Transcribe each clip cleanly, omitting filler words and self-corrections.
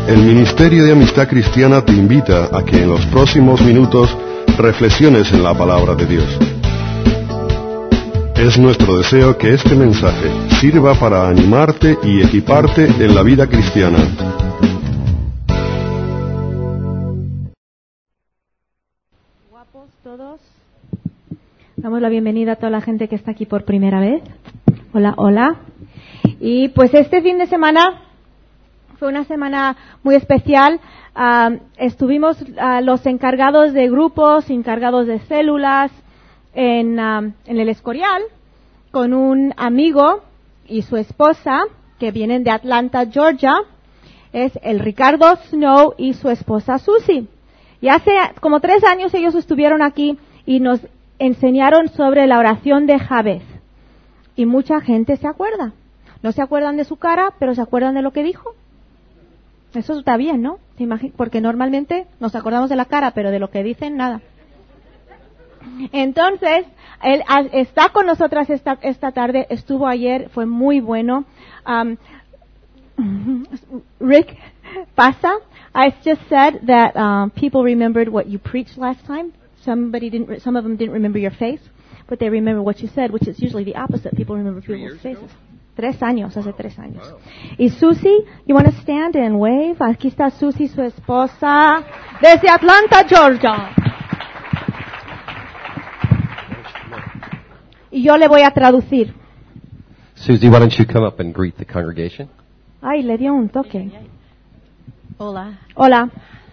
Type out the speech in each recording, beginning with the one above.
El Ministerio de Amistad Cristiana te invita a que en los próximos minutos reflexiones en la palabra de Dios. Es nuestro deseo que este mensaje sirva para animarte y equiparte en la vida cristiana. Guapos todos. Damos la bienvenida a toda la gente que está aquí por primera vez. Hola, hola. Y pues este fin de semana fue una semana muy especial. Estuvimos los encargados de grupos, encargados de células en el Escorial con un amigo y su esposa que vienen de Atlanta, Georgia. Es el Ricardo Snow y su esposa Susie. Y hace como 3 años ellos estuvieron aquí y nos enseñaron sobre la oración de Jabez. Y mucha gente se acuerda. No se acuerdan de su cara, pero se acuerdan de lo que dijo. Eso está bien, ¿no? Porque normalmente nos acordamos de la cara, pero de lo que dicen, nada. Entonces, él está con nosotras esta tarde, estuvo ayer, fue muy bueno. Rick Pasa, I just said that people remembered what you preached last time. Some of them didn't remember your face, but they remember what you said, which is usually the opposite. People remember people's faces. 3 años, hace 3 años. Wow. Y Susie, you want to stand and wave? Aquí está Susie, su esposa, desde Atlanta, Georgia. Y yo le voy a traducir. Susie, why don't you come up and greet the congregation? Ay, le dio un toque. Hola. Hola.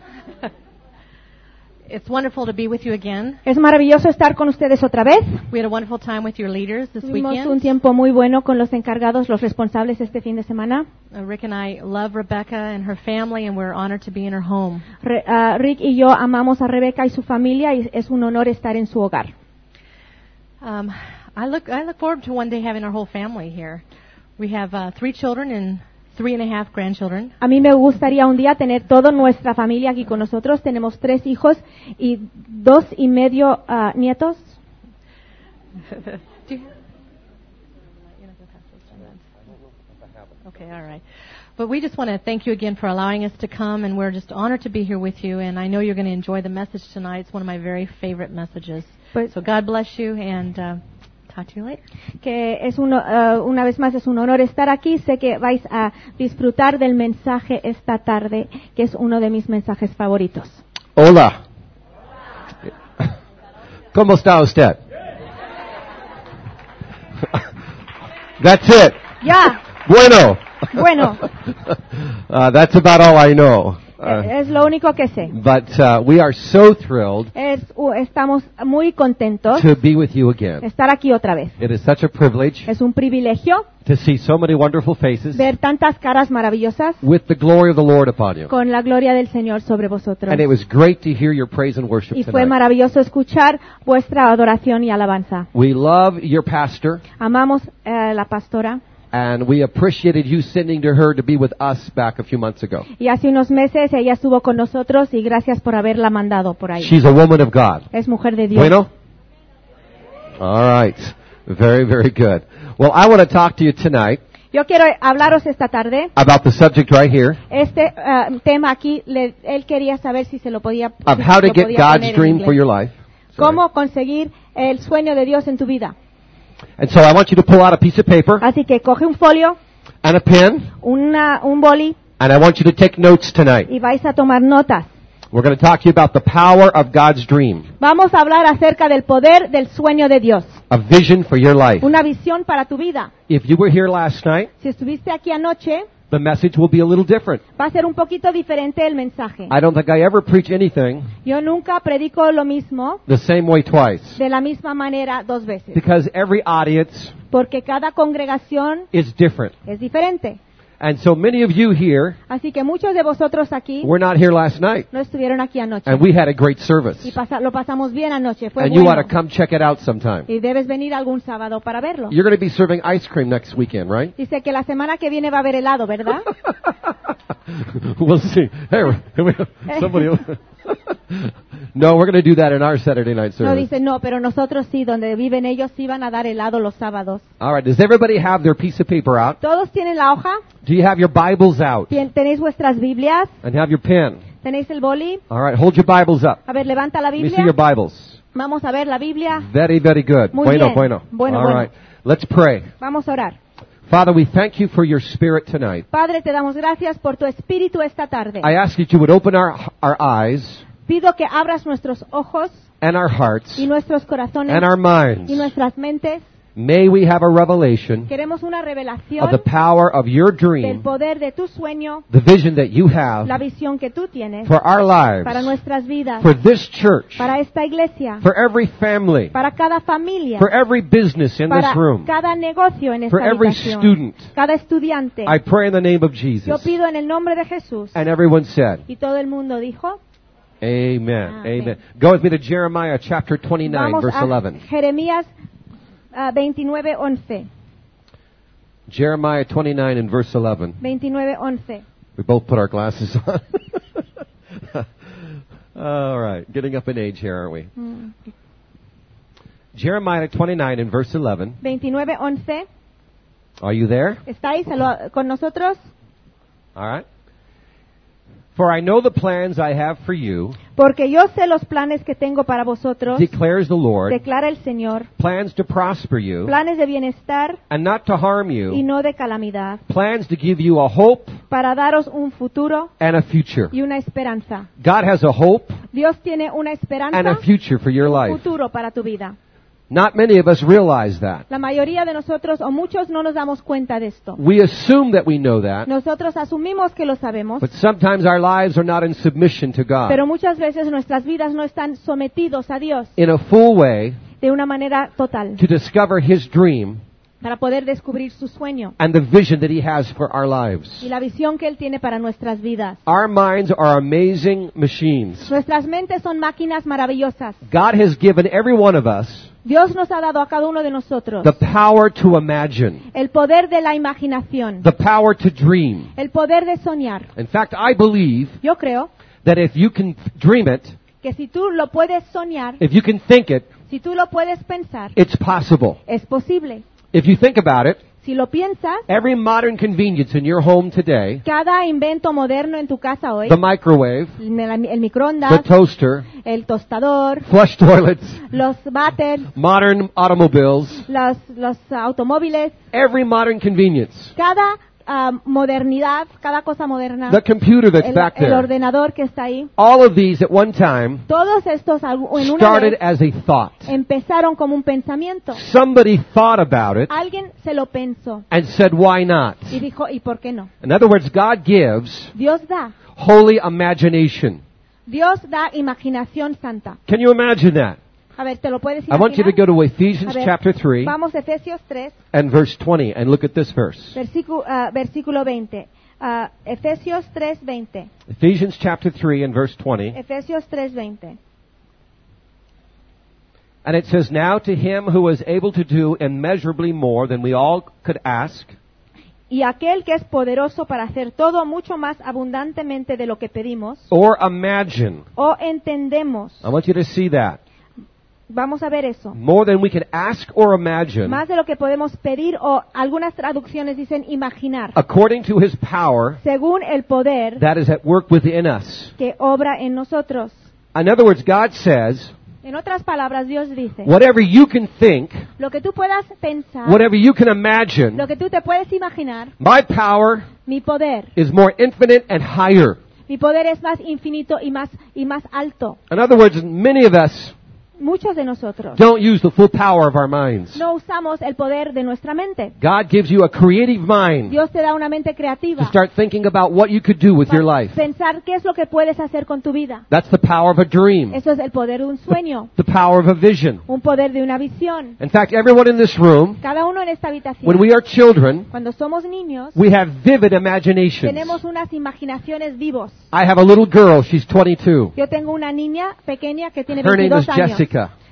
It's wonderful to be with you again. Es maravilloso estar con ustedes otra vez. We had a wonderful time with your leaders this Tuvimos weekend. un tiempo muy bueno con los encargados, los responsables este fin de semana. Rick and I love Rebecca and her family, and we're honored to be in her home. Rick y yo amamos a Rebeca y su familia y es un honor estar en su hogar. I look forward to one day having our whole family here. We have 3 children and 3.5 grandchildren. A mí me gustaría un día tener toda nuestra familia aquí con nosotros. Tenemos 3 hijos y 2.5 nietos. Okay, all right. But we just want to thank you again for allowing us to come, and we're just honored to be here with you. And I know you're going to enjoy the message tonight. It's one of my very favorite messages. So God bless you, and talk to you later. Que es una vez más es un honor estar aquí. Sé que vais a disfrutar del mensaje esta tarde, que es uno de mis mensajes favoritos. Hola. ¿Cómo está usted? That's it. Ya. Bueno. Bueno. That's about all I know. Es lo único que sé. But we are so thrilled estamos muy contentos to be with you again. Estar aquí otra vez. It is such a privilege Es un privilegio to see so many wonderful faces ver tantas caras maravillosas with the glory of the Lord upon you. con la gloria del Señor sobre vosotros. And it was great to hear your praise and worship Y fue tonight. maravilloso escuchar vuestra adoración y alabanza. We love your pastor. Amamos la pastora. And we appreciated you sending to her to be with us back a few months ago. Y hace unos meses ella estuvo con nosotros y gracias por haberla mandado por ahí. She's a woman of God. Es mujer de Dios. Bueno? All right. Very, very good. Well, I want to talk to you tonight Yo quiero hablaros esta tarde. about the subject right here Este tema aquí, él quería saber si se lo podía of si how to lo get podía God's poner en dream inglés. for your life. Cómo conseguir el sueño de Dios en tu vida. And so I want you to pull out a piece of paper Así que coge un folio, and a pen, un boli and I want you to take notes tonight. y vais a tomar notas. We're going to talk to you about the power of God's dream, Vamos a hablar acerca del poder del sueño de Dios. a vision for your life. Una visión para tu vida. If you were here last night, Si estuviste aquí anoche, the message will be a little different. va a ser un poquito diferente el mensaje. I don't think I ever preach anything Yo nunca predico lo mismo the same way twice, de la misma manera 2 veces. because every audience Porque cada congregación is different. es diferente. And so many of you here Así que muchos de vosotros aquí were not here last night, no estuvieron aquí anoche. and we had a great service. Y lo pasamos bien anoche. Fue And you ought bueno. to come check it out sometime. Y debes venir algún sábado para verlo. You're going to be serving ice cream next weekend, right? Dice que la semana que viene va a haber helado, ¿verdad? We'll see. Hey, somebody. No, we're going to do that in our Saturday night No, service. dice, no, pero nosotros sí, donde viven ellos, sí van a dar helado los sábados. All right, does everybody have their piece of paper out? ¿Todos tienen la hoja? Do you have your Bibles out? ¿Tenéis vuestras Biblias? And have your pen? ¿Tenéis el boli? All right, hold your Bibles up. A ver, levanta la Let me see Biblia. your Bibles. Vamos a ver la Biblia. Very, very good. Muy Bueno, bien. bueno. Bueno, All bueno. right, let's pray. Vamos a orar. Father, we thank you for your Spirit tonight. Padre, te damos gracias por tu espíritu esta tarde. I ask that you would open our eyes Pido que abras nuestros ojos and our hearts y nuestros corazones and our minds. y nuestras mentes. May we have a revelation Queremos una of revelación the power of your del dream, poder de tu sueño, the vision that you have la visión que tú tienes for our lives, para nuestras vidas, for this church, para esta iglesia, for every family, para cada familia, for every business in para this room, cada negocio en for esta every habitación, student. cada estudiante. I pray in the name of Yo Jesus. pido en el nombre de Jesús. And everyone said, Y todo el mundo dijo, Amen. Amen. Amen. Go with me to Jeremiah chapter 29, vamos verse a 11. Jeremías 29:11. Jeremiah 29 and verse 11. 29:11. We both put our glasses on. All right. Getting up in age here, aren't we? Jeremiah 29 and verse 11. 29:11. Are you there? ¿Estáis con nosotros? All right. For I know the plans I have for you, Porque yo sé los planes que tengo para vosotros, declares the Lord, declara el Señor, plans to prosper you planes de bienestar and not to harm y you, no de calamidad, plans to give you a hope para daros un futuro and a future. y una esperanza. God has a hope Dios tiene una and esperanza a future for your y un life. futuro para tu vida. Not many of us realize that. La mayoría de nosotros, o muchos, no nos damos cuenta de esto. We assume that we know that, Nosotros asumimos que lo sabemos, but sometimes our lives are not in submission to God pero muchas veces nuestras vidas no están sometidos a Dios in a full way de una manera total to discover His dream para poder descubrir su sueño and the vision that He has for our lives. y la visión que Él tiene para nuestras vidas. Our minds are amazing machines. Nuestras mentes son máquinas maravillosas. God has given every one of us Dios nos ha dado a cada uno de nosotros the power to imagine, el poder de la imaginación, the power to dream. el poder de soñar. In fact, I believe Yo creo that if you can dream it, que si tú lo puedes soñar, if you can think it, si tú lo puedes pensar, it's possible. es posible. If you think about it, Si lo piensas, every modern convenience in your home today, cada invento moderno en tu casa hoy, the microwave, el microondas, the toaster, el tostador, flush toilets, los váteres, modern automobiles, los automóviles, every modern convenience, cada modernidad, cada cosa moderna, the computer that's back el there, ordenador que está ahí, all of these at one time todos estos en una started vez as a thought. empezaron como un pensamiento. Somebody thought about it Alguien se lo pensó and said, why not? y dijo, ¿y por qué no? In other words, God gives Dios da. holy imagination. Dios da imaginación santa. Can you imagine that? A ver, ¿te lo puedes I want you to imaginar? go to Ephesians A ver, chapter 3 Vamos a Efesios 3, and verse 20 and look at this verse. versículo 20. Efesios 3, 20. Ephesians chapter 3 and verse 20. Efesios 3, 20. And it says, now to Him who is able to do immeasurably more than we all could ask Y aquel que es poderoso para hacer todo mucho más abundantemente de lo que pedimos or imagine. o entendemos. I want you to see that. Vamos a ver eso. More than we can ask or imagine, Más de lo que podemos pedir o algunas traducciones dicen imaginar. according to His power Según el poder that is at work within us. que obra en nosotros. In other words, God says, En otras palabras, Dios dice, whatever you can think, lo que tú puedas pensar, whatever you can imagine, lo que tú te puedes imaginar, my power mi poder is more infinite and higher. Mi poder es más infinito y más alto. In other words, many of us Muchos de nosotros don't use the full power of our minds. no usamos el poder de nuestra mente. God gives you a creative mind Dios te da una mente to creativa start thinking about what you could do with your para life. pensar qué es lo que puedes hacer con tu vida. That's the power of a dream, Eso es el poder de un sueño, the power of a vision. un poder de una visión. In fact, everyone in this room, Cada uno en esta habitación, when we are children, cuando somos niños, we have vivid imaginations. tenemos unas imaginaciones vivos. I have a little girl, she's 22. Yo tengo una niña pequeña que tiene Her name 22 is años. Jessica.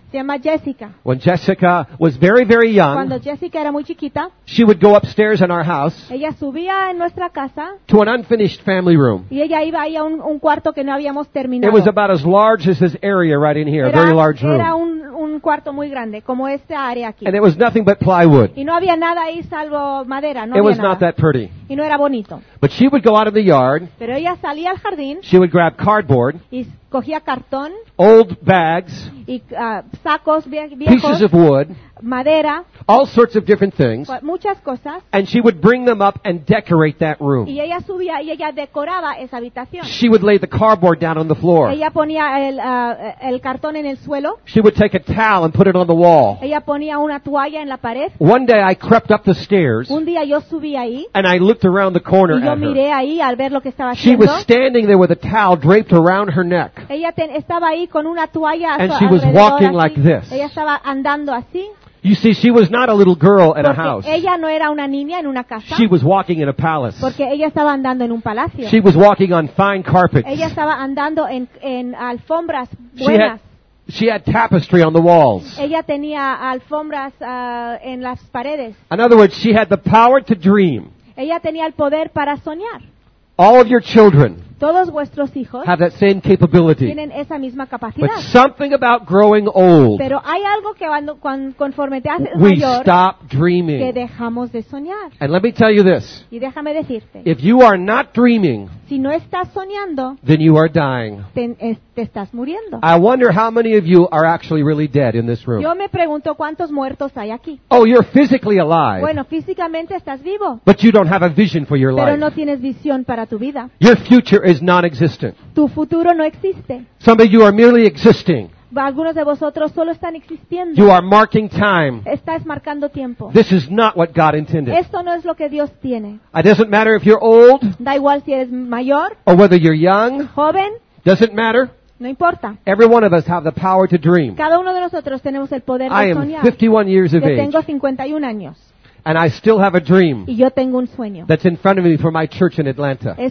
Se llama Jessica. When Jessica was very, very Cuando young, Jessica era muy chiquita, she would go upstairs in our house ella subía en nuestra casa to an unfinished family room. y ella iba ahí a un cuarto que no habíamos It terminado. was about as large as this area right in here, a very large Era room. un cuarto muy grande, como esta área aquí. And it was nothing but plywood. Y no había nada ahí salvo madera, no It había was not nada. that pretty. Y no era bonito. But she would go out in the yard, Pero ella salía al jardín she would grab cardboard, y cogía cartón old bags, y sacos viejos, pieces of wood, madera, all sorts of different things, muchas cosas. and she would bring them up and decorate that room. Y ella subía y ella decoraba esa habitación. She would lay the cardboard down on the floor. Ella ponía el cartón en el suelo. She would take a towel and put it on the wall. Ella ponía una toalla en la pared. One day I crept up the stairs Un día yo subí ahí and I looked around the corner y yo at her. miré ahí al ver lo que estaba She haciendo. was standing there with a towel draped around her neck. Ella estaba ahí con una toalla And a su she was alrededor, walking así. like this. Ella estaba andando así. You see, she was not a little girl in a Porque house. ella no era una niña en una casa. She was walking in a palace. Porque ella estaba andando en un palacio. She was walking on fine carpets. Ella estaba andando en alfombras She buenas. had tapestry on the walls. Ella tenía alfombras en las paredes. In other words, she had the power to dream. Ella tenía el poder para soñar. All of your children Todos vuestros hijos have that same capability. tienen esa misma But capacidad. something about growing old, Pero hay algo que conforme te haces we mayor, stop que dreaming. dejamos de soñar. And let me tell you this. Y déjame decirte, If you are not dreaming, si no estás soñando, then you are dying. te estás muriendo. I wonder how many of you are actually really dead in this room. Yo me pregunto cuántos muertos hay aquí. Oh, you're physically alive, Bueno, físicamente estás vivo, but you don't have a vision for your pero no life. tienes visión para tu vida. Your future is non-existent. Tu futuro no existe. Some of you are merely existing. Algunos de vosotros solo están existiendo. You are marking time. Estás marcando tiempo. This is not what God intended. Esto no es lo que Dios tiene. It doesn't matter if you're old Da igual si eres mayor, or whether you're young. joven, Doesn't matter. no importa. Every one of us have the power to dream. Cada uno de nosotros tenemos el poder I de am soñar. 51 years Yo of age, tengo 51 años and I still have a dream y yo tengo un sueño. that's in front of me for my church in Atlanta. Es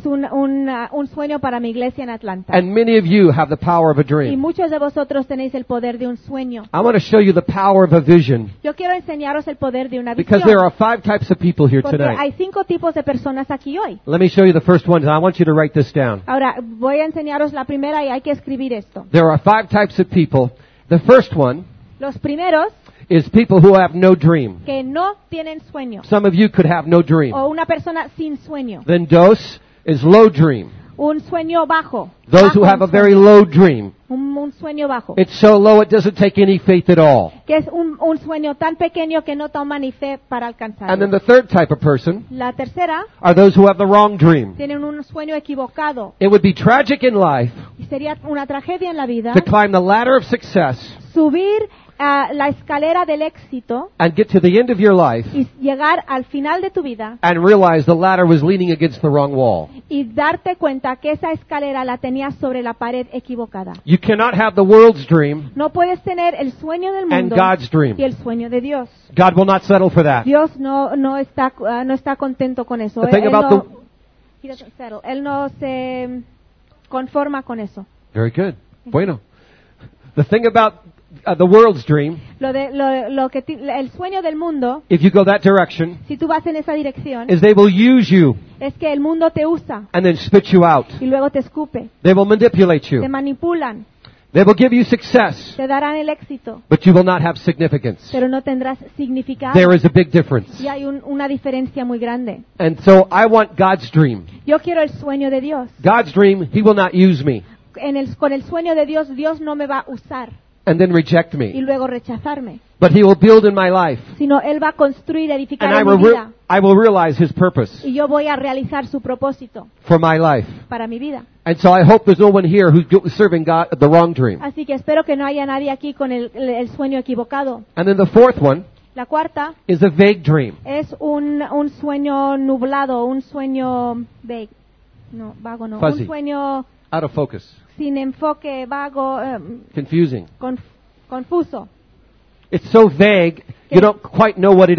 un sueño para mi iglesia en Atlanta. And many of you have the power of a Y dream. muchos de vosotros tenéis el poder de un sueño. I want to show you the power of a vision Yo quiero enseñaros el poder de una because there visión. are 5 types of people here Porque tonight. hay 5 tipos de personas aquí hoy. Let me show you the first one, and I want you to write this down. Ahora, voy a enseñaros la primera y hay que escribir esto. There are 5 types of people. The first one Los primeros, is people who have no dream. que no tienen sueño. Some of you could have no dream. O una persona sin sueño. Then dos is low dream. Un sueño bajo. Those who Bajo have a un very sueño. low dream. Un sueño bajo. It's so low it doesn't take any faith at all. Que es un sueño tan pequeño que no toma ni fe para alcanzarlo. And then the third type of person La tercera, are those who have the wrong dream. tienen un sueño equivocado. It would be tragic in life Y sería una tragedia en la vida to climb the ladder of success subir a la escalera del éxito and get to the end of your life y llegar al final de tu vida and realize the ladder was leaning against the wrong wall. y darte cuenta que esa escalera la tenías sobre la pared equivocada. You cannot have the world's dream No puedes tener el sueño del and mundo God's dream. y el sueño de Dios. God will not settle for that. Dios no está contento con eso. The thing about He doesn't settle. Él no se conforma con eso. Very good. Bueno. The thing about the world's dream, El sueño del mundo, if you go that direction, si tú vas en esa dirección, is they will use you es que el mundo te usa and then spit you out. y luego te escupe, They will manipulate te you. manipulan, They will give you success, te darán el éxito, but you will not have significance. pero no tendrás significado. There is a big difference. Y hay una diferencia muy grande. And so I want God's dream. Yo quiero el sueño de Dios. God's dream, He will not use me Con el sueño de Dios, Dios no me va a usar and then reject y me, luego rechazarme, but He will build in my life, sino Él va a construir, edificar and en mi vida. I will realize His purpose Y yo voy a realizar su propósito for my life. para mi vida. And so I hope there's no one here who's serving God the wrong dream. Así que espero que no haya nadie aquí con el sueño equivocado. And then the fourth one La cuarta is a vague dream. es un sueño nublado, un sueño vague. No, vago no. Fuzzy. Un sueño Out of focus. sin enfoque, vago, Confusing. confuso. It's so vague, you don't quite know what it is.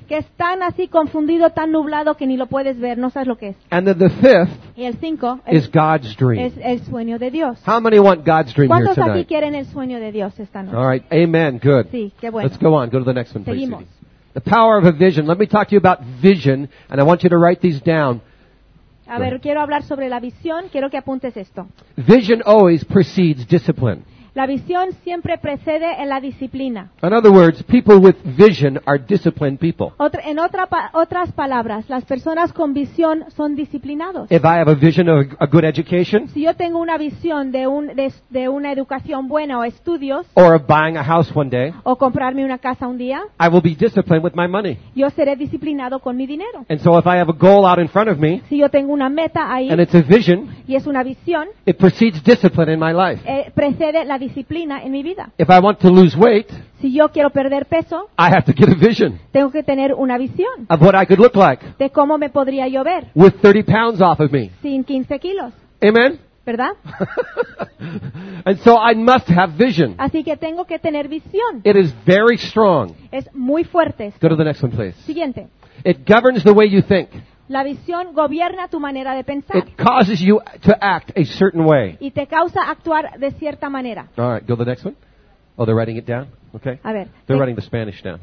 que es tan así confundido, tan nublado que ni lo puedes ver, no sabes lo que es. And then the fifth Y el 5 is God's dream. es el sueño de Dios. How many want God's dream here ¿Cuántos aquí tonight? quieren el sueño de Dios esta noche? All right, amen, good. Sí, qué bueno. Let's go on. Go to the next one, please. Seguimos. Edie. The power of a vision. Let me talk to you about vision, and I want you to write these down. A ver, quiero hablar sobre la visión, quiero que apuntes esto. Vision always precedes discipline. La visión siempre precede en la disciplina. In other words, people with vision are disciplined people. Otras palabras, las personas con visión son disciplinados. If I have a vision of a good education, Si yo tengo una visión de una educación buena o estudios, or of buying a house one day, o comprarme una casa un día, I will be disciplined with my money. yo seré disciplinado con mi dinero. And so if I have a goal out in front of me, Si yo tengo una meta ahí and it's a vision, y es una visión, it precedes discipline in my life. precede la disciplina en mi vida. If I want to lose weight, Si yo quiero perder peso, I have to get a vision tengo que tener una visión of what I could look like de cómo me podría yo ver with 30 pounds off of me. sin 15 kilos, Amen? ¿verdad? And so I must have vision. Así que tengo que tener visión. It is very strong. Es muy fuerte. Go to the next one, please. Siguiente. It governs the way you think. La visión gobierna tu manera de pensar It causes you to act a certain way. y te causa actuar de cierta manera. All right, go to the next one. Oh, they're writing it down? Okay. A ver. They're writing the Spanish down.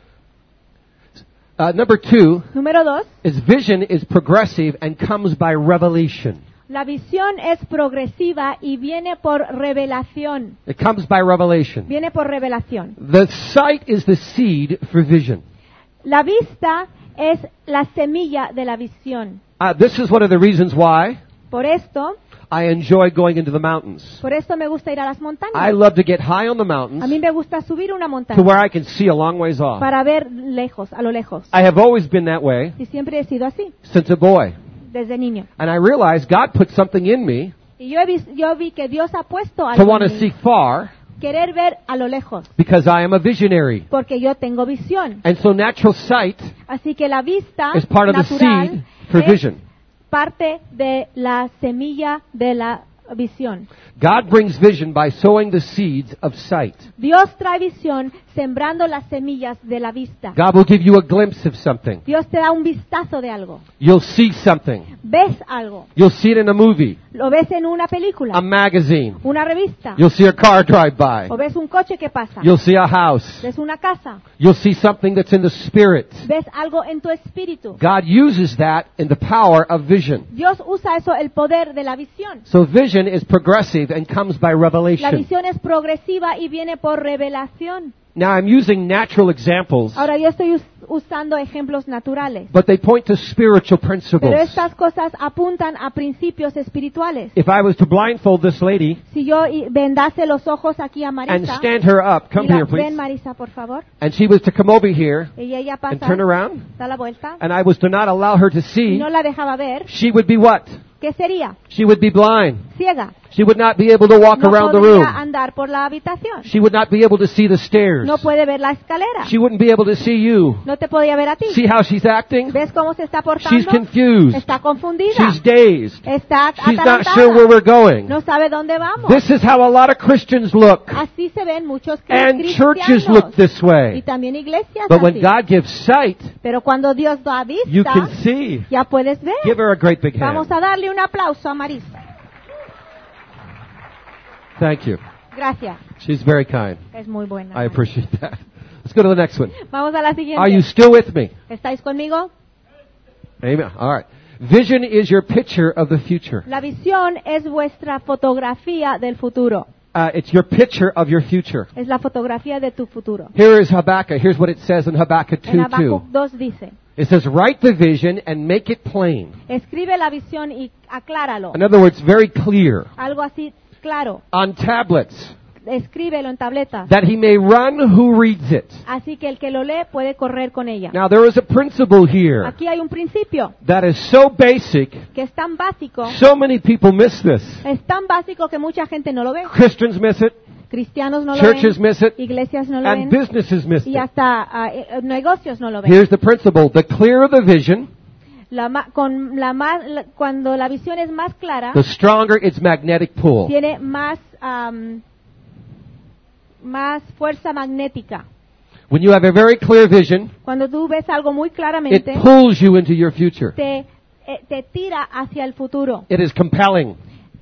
Number 2 Número 2. is vision is progressive and comes by revelation. La visión es progresiva y viene por revelación. It comes by revelation. Viene por revelación. The sight is the seed for vision. La vista es la semilla de la visión. This is one of the reasons why Por esto I enjoy going into the mountains. me gusta ir a las montañas. I love to get high on the A mountains mí me gusta subir una to montaña where I can see a long ways off. para ver lejos, a lo lejos. I have always been that way Y siempre he sido así, since a boy. desde niño. And I realized God put something in me Y yo vi que Dios ha puesto to algo want en to mí, see far querer ver a lo lejos, because I am a visionary. porque yo tengo visión. And so natural sight Así que la vista is part of the natural seed for es vision. parte de la semilla de la visión. God brings vision by sowing the seeds of sight. Dios trae visión sembrando las semillas de la vista. God will give you a glimpse of something. Dios te da un vistazo de algo. You'll see something. Ves algo. You'll see it in a movie, Lo ves en una película, a magazine. una revista. You'll see a car drive by. O ves un coche que pasa. You'll see a house. Ves una casa. You'll see something that's in the spirit. Ves algo en tu espíritu. God uses that in the power of vision. Dios usa eso, el poder de la visión. So vision is progressive and comes by La revelation. visión es progresiva y viene por revelación. Now I'm using natural examples, Ahora yo estoy usando ejemplos naturales. but they point to spiritual Pero principles. estas cosas apuntan a principios espirituales. If I was to blindfold this lady Si yo vendase los ojos aquí a and Marisa, stand her up, come here ven please, Marisa, por favor, and she was to come over here y ella and pasa, turn around, da la vuelta, and I was to not allow her to y see, no la dejaba ver, she would be what? ¿qué sería? She would be blind. Ciega. She would not be able to walk No around the podría room. andar por la habitación. She would not be able to see the stairs. No puede ver la escalera. She wouldn't be able to see you. No te podía ver a ti. See how she's acting? ¿Ves cómo se está She's portando? confused. Está confundida. She's dazed. Está She's not sure where atarantada. we're going. No sabe dónde vamos. This is how a lot of Christians look. Así se ven muchos And churches cristianos. look this Y way. también iglesias But when así. God gives sight, Pero cuando Dios da you vista, can see. ya puedes ver. Give her a great big hand. Vamos a darle un aplauso a Marisa. Thank you. Gracias. She's very kind. Es muy buena. I appreciate that. Let's go to the next one. Vamos a la Are siguiente. you still with me? ¿Estáis conmigo? Amen. All right. Vision is your picture of the future. La visión es vuestra fotografía del futuro. It's your picture of your future. Es la fotografía de tu futuro. Here is Habakkuk. Here's what it says in Habakkuk En 2:2. Habacuc 2 dice, It says, write the vision and make it plain. escribe la visión y acláralo. In other words, very clear. Algo así claro. On tablets, Escríbelo en tabletas. that he may run who reads it. Así que el que lo lee puede correr con ella. Now there is a principle here Aquí hay un principio that is so basic, que es tan básico, so many people miss this. es tan básico que mucha gente no lo ve. Christians miss it, Cristianos no lo churches ven, miss it, iglesias no lo and ven, businesses miss y it. hasta negocios no lo ven. Here's the principle. The clearer the vision, Cuando la visión es más clara, the stronger its magnetic pull. tiene más fuerza magnética. When you have a very clear vision, cuando tú ves algo muy it claramente, pulls you into your future. te tira hacia el futuro. It is compelling.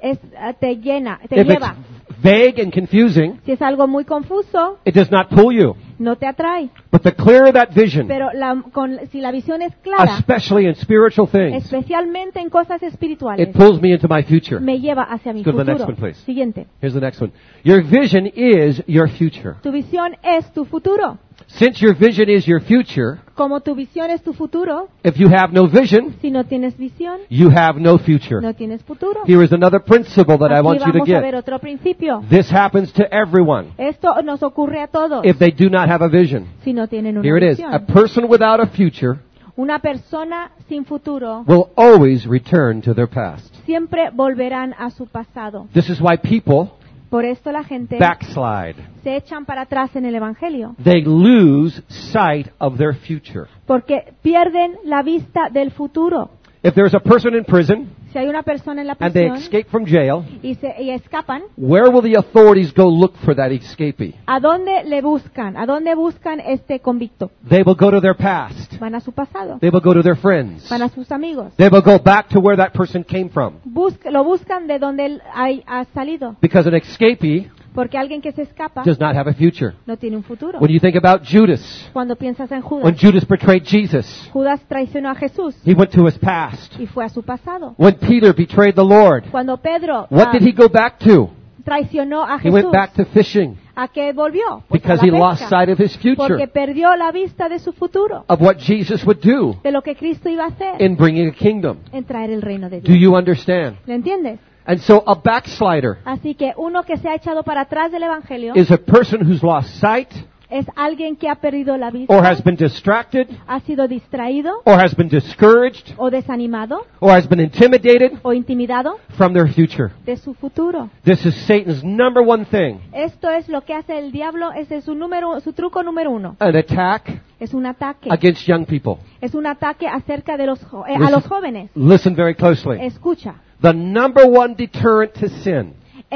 Te llena, te If lleva. it's vague and confusing, Si es algo muy confuso, it does not pull you. no te atrae. But the clearer that vision, Pero si la visión es clara, especially in spiritual things, especialmente en cosas espirituales, it pulls me into my future. me lleva hacia mi Let's go to the next futuro. one, please. Siguiente. Here's the next one. Your vision is your future. Tu visión es tu futuro. Since your vision is your future, Como tu visión es tu futuro, if you have no vision, si no tienes visión, you have no future. no tienes futuro. Here is another principle that I Aquí want you to vamos a ver get. otro principio. This happens to everyone Esto nos ocurre a todos if they do not have a vision. si no tienen una Here it is. A visión. person without a future Una persona sin futuro will always return to their past. siempre volverán a su pasado. This is why people Por esto la gente backslide. se echan para atrás en el Evangelio, They lose sight of their future. porque pierden la vista del futuro. If there's a person in prison Si hay una persona en la and they prisión escape from jail, y escapan, where will the authorities go look for that escapee? ¿a dónde le buscan? ¿A dónde buscan este convicto? They will go to their past. Van a su pasado, They will go to their friends. van a sus amigos. They will go back to where that person came from. Lo buscan de donde él ha salido, Because an escapee porque alguien que se escapa does not have a future. no tiene un futuro. When you think about Judas, Cuando piensas en when Judas, Judas betrayed Jesus, Judas traicionó a Jesús he went to his past. y fue a su pasado. When Peter betrayed the Lord, Cuando Pedro what did he go back to? traicionó a He Jesús, went back to fishing ¿a qué volvió? Pues because a he la lost pesca, sight of his porque future, perdió la vista de su futuro, of what Jesus would do de lo que Cristo iba a hacer in bringing a kingdom. en traer el reino de Do Dios. you understand? ¿Le entiendes? And so a backslider Así que uno que se ha echado para atrás del Evangelio is a person who's lost sight es alguien que ha perdido la vista, or has been distracted ha sido distraído or has been discouraged o desanimado or has been intimidated o intimidado from their future. de su futuro. This is Satan's number one thing, Esto es lo que hace el diablo, ese es su truco número uno. an attack Es un ataque. against young people. Es un ataque acerca de a los jóvenes. Listen very closely. Escucha. The number one deterrent to sin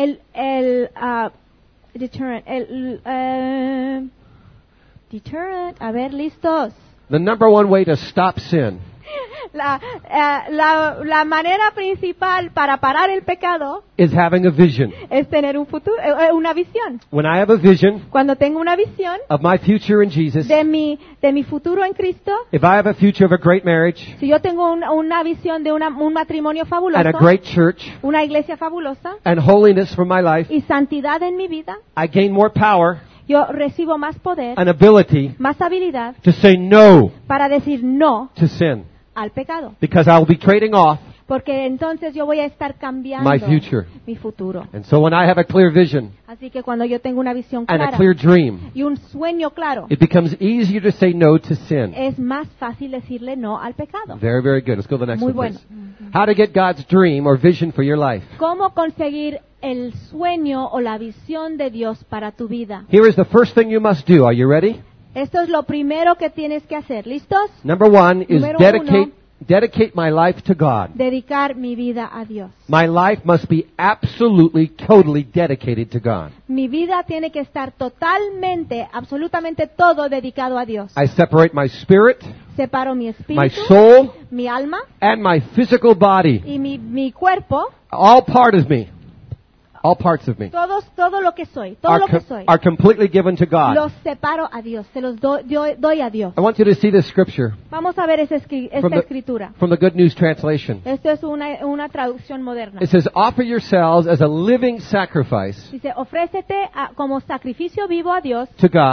Deterrent, a ver, listos. The number one way to stop sin La manera principal para parar el pecado is having a vision. es tener un futuro, una visión. When I have a vision Cuando tengo una visión of my future in Jesus, de mi futuro en Cristo, if I have a future of a great marriage si yo tengo una visión de un matrimonio fabuloso, and a great church una iglesia fabulosa and holiness for my life, y santidad en mi vida, I gain more power yo recibo más poder, and ability más habilidad to say no para decir no to sin, al pecado. because I will be trading off. Porque entonces yo voy a estar cambiando My future. mi futuro. And so when I have a clear vision Así que cuando yo tengo una visión and a clara clear dream, y un sueño claro, it becomes easier to say no to sin. es más fácil decirle no al pecado. Very, very good. Let's go to the next Muy one, bueno. please. How to get God's dream or vision for your life. ¿Cómo conseguir el sueño o la visión de Dios para tu vida? Here is the first thing you must do. Are you ready? Esto es lo primero que tienes que hacer. ¿Listos? Number one is Número dedicate my life to God. Dedicar mi vida a Dios. My life must be absolutely, totally dedicated to God. Mi vida tiene que estar totalmente, absolutamente todo dedicado a Dios. I separate my spirit, Separo mi espíritu, my soul, mi alma and my physical body. y mi cuerpo, All part of me. All parts of me todo lo que soy, todo lo que soy. are completely given to God. Los separo a Dios, se los doy a Dios. I want you to see this scripture Vamos a ver esta escritura. from the Good News Translation. Esto es una traducción moderna. It says, offer yourselves as a living sacrifice Dice, ofrécete como sacrificio vivo a Dios,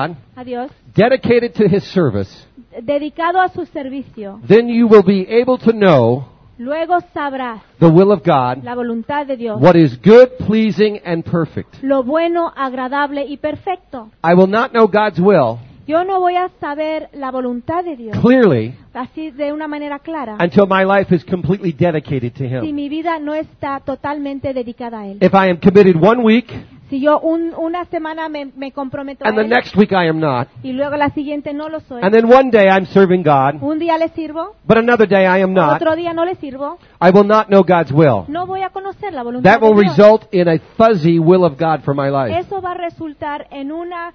dedicated to His service. Dedicado a su servicio. Then you will be able to know Luego sabrás the will of God, la voluntad de Dios, what is good, pleasing, and perfect. lo bueno, agradable y perfecto. I will not know God's will Yo no voy a saber la voluntad de Dios clearly así de una manera clara until my life is completely dedicated to si Him. mi vida no está totalmente dedicada a Él. If I am committed 1 week, Si yo una semana me comprometo and a the Él, next week I am not, y luego la siguiente no lo soy, and then one day I'm serving God, un día le sirvo, but another day I am not, otro día no le sirvo, I will not know God's will. no voy a conocer la voluntad That will de Dios. result in a fuzzy will of God for my life. Eso va a resultar en una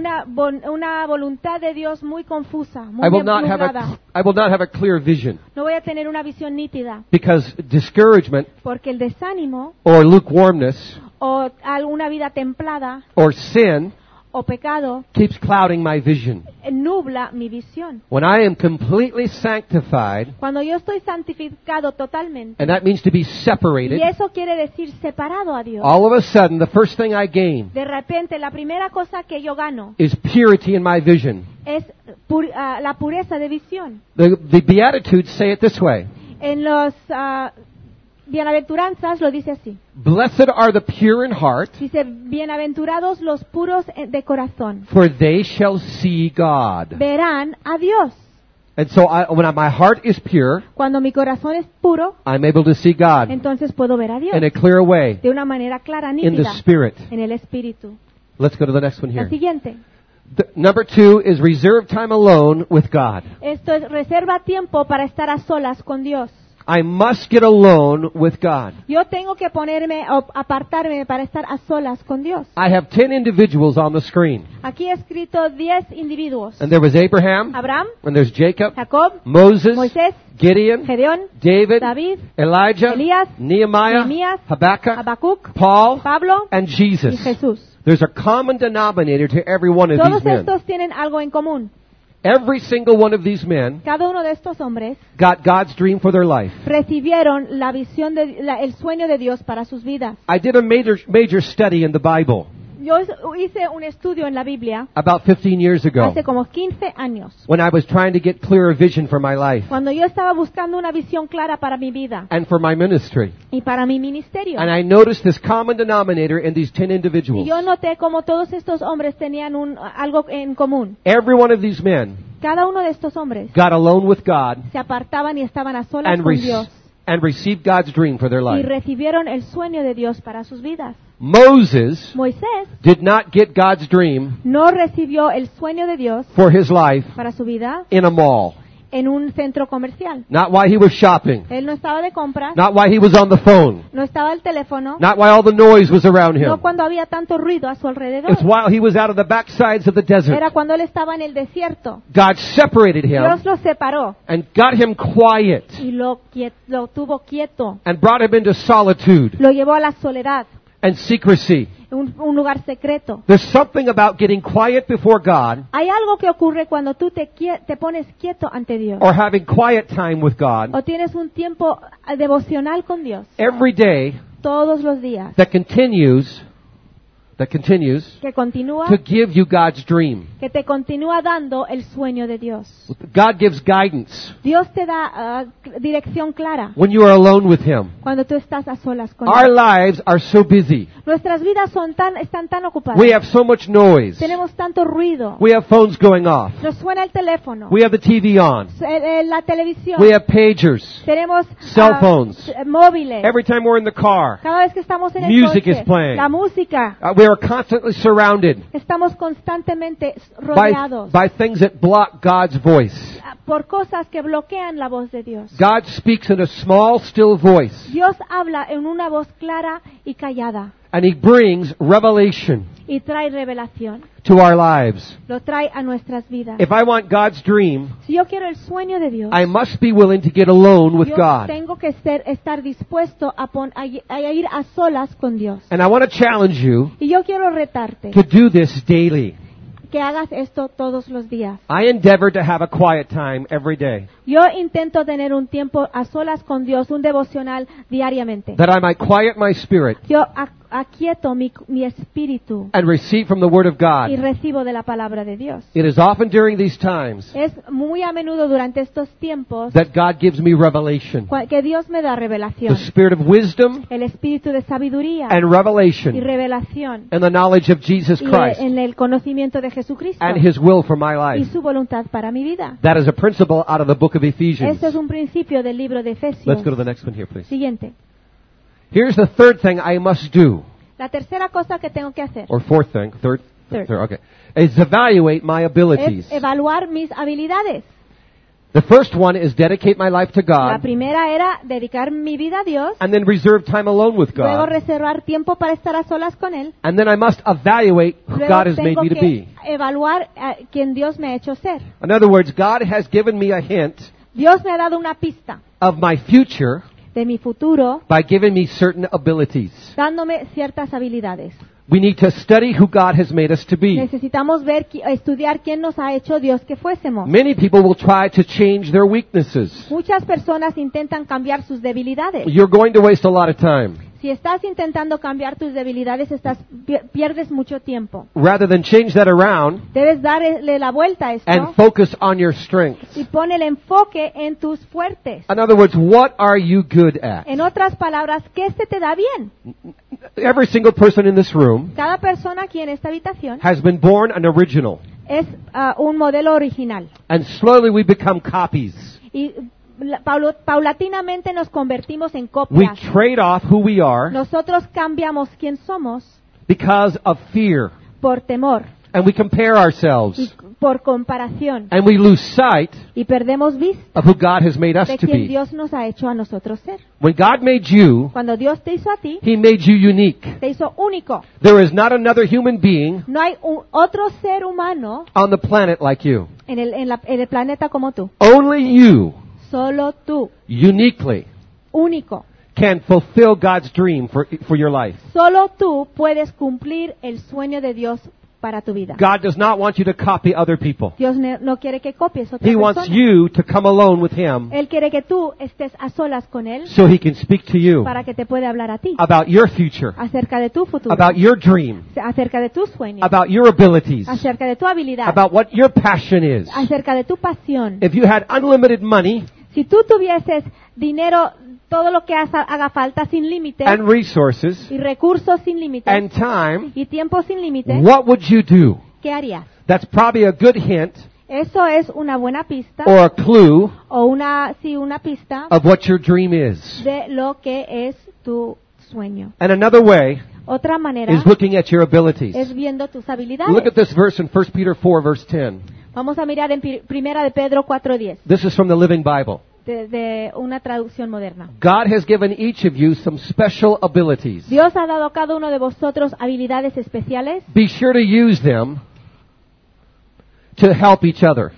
voluntad de Dios muy confusa, muy I will not nublada. have a clear vision, No voy a tener una visión nítida, because discouragement porque el desánimo or lukewarmness o alguna vida templada or sin o pecado keeps clouding my vision. nubla mi visión. When I am completely sanctified, Cuando yo estoy santificado totalmente, and that means to be separated, y eso quiere decir separado a Dios, all of a sudden the first thing I gain de repente la primera cosa que yo gano is purity in my vision. es la pureza de visión. The Beatitudes say it this way: En los bienaventuranzas lo dice así. Blessed are the pure in heart, Dice, bienaventurados los puros de corazón, for they shall see God. verán a Dios. And so when my heart is pure, Cuando mi corazón es puro, I'm able to see God entonces puedo ver a Dios in a clear way, de una manera clara, in the nítida, Spirit. en el Espíritu. Let's go to the next one La here. siguiente. Number 2 is reserve time alone with God. Esto es reserva tiempo para estar a solas con Dios. I must get alone with God. Yo tengo que apartarme para estar a solas con Dios. I have 10 individuals on the screen. Aquí he escrito 10 individuos. And there was Abraham, Abraham, and there's Jacob, Jacob, Moses, Moisés, Gideon, Gedeón, David, David, Elijah, Elías, Nehemiah, Nehemías, Habakkuk, Habacuc, Paul, Pablo and Jesus. y Jesús. There's a common denominator to every one of Todos these men. estos tienen algo en común. Every single one of these men Cada uno de estos hombres got God's dream for their life. recibieron la visión el sueño de Dios para sus vidas. I did a major study in the Bible Yo hice un estudio en la Biblia about 15 years ago hace como 15 años, when I was trying to get clearer vision for my life cuando yo estaba buscando una visión clara para mi vida and for my ministry. y para mi ministerio. And I noticed this common denominator in these 10 Y individuals. yo noté como todos estos hombres tenían algo en común. Every one of these men Cada uno de estos hombres got alone with God se apartaban y estaban a solas and, con Dios and received God's dream for their y life. recibieron el sueño de Dios para sus vidas. Moses Moisés did not get God's dream no recibió el sueño de Dios for his life para su vida in a mall. en un centro comercial. Not while he was shopping. Él no estaba de compras, Not while he was on the phone. no estaba al teléfono, Not while all the noise was around no him. cuando había tanto ruido a su alrededor. It's while he was out of the backsides of the desert. Era cuando él estaba en el desierto. God separated him Dios lo separó and got him quiet y lo tuvo quieto. and brought him into solitude Lo llevó a la soledad, and secrecy. un lugar secreto. There's something about getting quiet before God Hay algo que ocurre cuando tú te pones quieto ante Dios or having quiet time with God o tienes un tiempo devocional con Dios every day todos los días that continues que continúa, to give you God's dream. que te continúa dando el sueño de Dios. God gives guidance Dios te da dirección clara when you are alone with Him. cuando tú estás a solas con Our Él. lives are so busy. Nuestras vidas están tan ocupadas. We have so much noise. Tenemos tanto ruido. We have phones going off. Nos suena el teléfono, We have the TV on. la televisión. We have pagers. Tenemos Cell phones. móviles. Every time we're in the car, Cada vez que estamos en el Music coche, is playing. la música, we are constantly surrounded estamos constantemente rodeados by things that block God's voice. por cosas que bloquean la voz de Dios. God speaks in a small, still voice, Dios habla en una voz clara y callada and He brings revelation y trae revelación. to our lives. Lo trae a nuestras vidas. If I want God's dream, Si yo quiero el sueño de Dios, I must be willing to get alone with yo God. tengo que estar dispuesto a ir a solas con Dios. And I want to challenge you Y yo quiero retarte to do this daily. que hagas esto todos los días. I endeavor to have a quiet time every day, Yo intento tener un tiempo a solas con Dios, un devocional diariamente. that I might quiet my spirit Yo aquieto mi espíritu and receive from the Word of y God. recibo de la palabra de Dios. It is often during these times Es muy a menudo durante estos tiempos that God gives me revelation, que Dios me da the revelación. spirit of wisdom El espíritu de sabiduría and y revelation revelación and the knowledge of Jesus y Christ en el conocimiento de Jesucristo and His will for my y life. su voluntad para mi vida. That is a principle out of the book of Ephesians. Este es un principio del libro de Efesios. Let's go to the next one here, please. Siguiente. Here's the third thing I must do. La tercera cosa que tengo que hacer or fourth thing, third, Third. okay, is evaluate my abilities. es evaluar mis habilidades. The first one is dedicate my life to La God, primera era dedicar mi vida a Dios, and then reserve time alone with luego God. reservar tiempo para estar a solas con Él, And then I must evaluate who luego God has made tengo me to que be. evaluar quién Dios me ha hecho ser. In other words, God has given me a hint Dios me ha dado una pista of my future de mi futuro, by giving me certain abilities. dándome ciertas habilidades. We need to study who God has made us to be. Necesitamos estudiar quién nos ha hecho Dios que fuésemos. Many people will try to change their weaknesses. Muchas personas intentan cambiar sus debilidades. You're going to waste a lot of time. Si estás intentando cambiar tus debilidades, pierdes mucho tiempo. Rather than change that around Debes darle la vuelta a esto and focus on your strengths. y pon el enfoque en tus fuertes. In other words, what are you good at? En otras palabras, ¿qué se te da bien? Every single person in this room Cada persona aquí en esta habitación has been born an original. es un modelo original. And slowly we become copies. Y paulatinamente nos convertimos en We copias. trade off who we are Nosotros cambiamos quién somos because of fear. por temor And we compare y ourselves. por comparación. And we lose sight Y perdemos vista of who God has made us de to quien be. Dios nos ha hecho a nosotros ser. When God made you, Cuando Dios te hizo a ti, He made you unique. te hizo único. There is not another human being No hay otro ser humano on the planet like you. en el planeta como tú. Only you, Solo tú, uniquely, único. can fulfill God's dream for your life. Solo tú puedes cumplir el sueño de Dios para tu vida. God does not want you to copy other people. Dios no quiere que copies otra He wants persona. you to come alone with Him Él quiere que tú estés a solas con Él so He can speak to you para que te pueda hablar a ti about your future, acerca de tu futuro, about your dream, acerca de tus sueños, about your abilities, acerca de tu habilidad, about what your passion is. acerca de tu pasión. If you had unlimited money Si tú tuvieses dinero, todo lo que haga falta sin límites and resources y recursos sin límites and time, y tiempo sin límites, what would you do? ¿qué harías? That's probably a good hint Eso es una buena pista or a clue o una pista of what your dream is. de lo que es tu sueño. And another way Otra manera is looking at your abilities. es viendo tus habilidades. Look at this verse in 1 Peter 4, verse 10. Vamos a mirar en Primera de Pedro 4:10, This is from the Living Bible. de una traducción moderna. God has given each of you some special abilities. Dios ha dado a cada uno de vosotros habilidades especiales. Be sure to use them to help each other.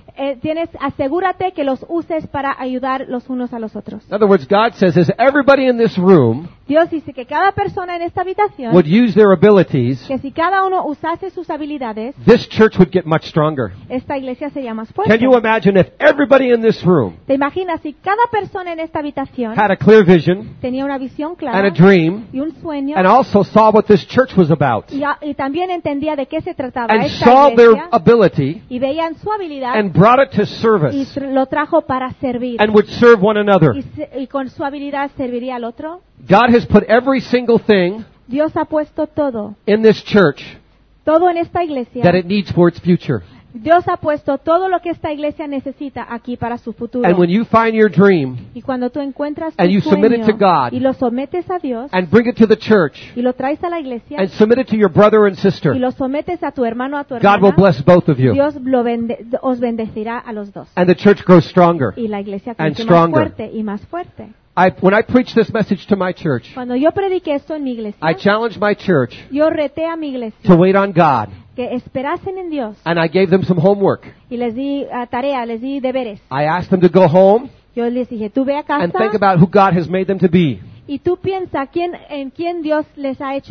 Asegúrate que los uses para ayudar los unos a los otros. In other words, God says, as everybody in this room Dios dice que cada persona en esta habitación, would use their abilities, que si cada uno usase sus habilidades, this church would get much stronger. esta iglesia sería más Can fuerte. you imagine if everybody in this room ¿Te imaginas si cada persona en esta habitación had a clear vision tenía una visión and clara a dream y un sueño and also saw what this church was about y también entendía de qué se trataba and esta saw their iglesia ability y veían su habilidad and brought it to y service lo trajo para servir and would serve one another? y con su habilidad serviría al otro? God has put every single thing Dios ha puesto todo in this church en esta iglesia. that it needs for its future. Dios ha puesto todo lo que esta iglesia necesita aquí para su futuro. And when you find your dream Y cuando tú encuentras tu and you submit it sueño to God y lo sometes a Dios and bring it to the church y lo traes a la iglesia and submit it to your brother and sister, y lo sometes a tu hermano o a tu God will hermana, bless both of you. Dios os bendecirá a los dos. And the church grows stronger. Y la iglesia And crece más stronger. fuerte y más fuerte. When I preach this message to my church, Cuando yo prediqué esto en mi iglesia, I challenged my church yo reté a mi iglesia to wait on God, que esperasen en Dios and I gave them some homework. y les di tarea, les di deberes. I asked them to go home Yo les dije, tú ve a and think casa about who God has made them to be. y tú piensa a quién Dios les ha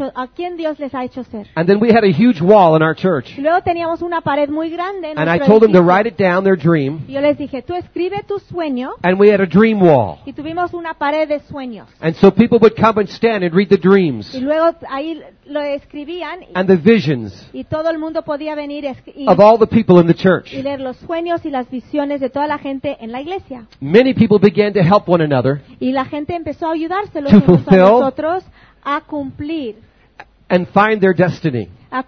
hecho ser. And then we had a huge wall in our church. Y luego teníamos una pared muy grande en And I nuestro told them to edificio. write it down, their dream. Y yo les dije, tú escribe tu sueño, And we had a dream wall. y tuvimos una pared de sueños. And so people would come and stand and read the dreams Y luego ahí lo escribían and the visions y todo el mundo podía venir of all the people in the church. y leer los sueños y las visiones de toda la gente en la iglesia. Many people began to help one another Y la gente empezó a ayudarse los To unos a fulfill los otros a cumplir and find their destiny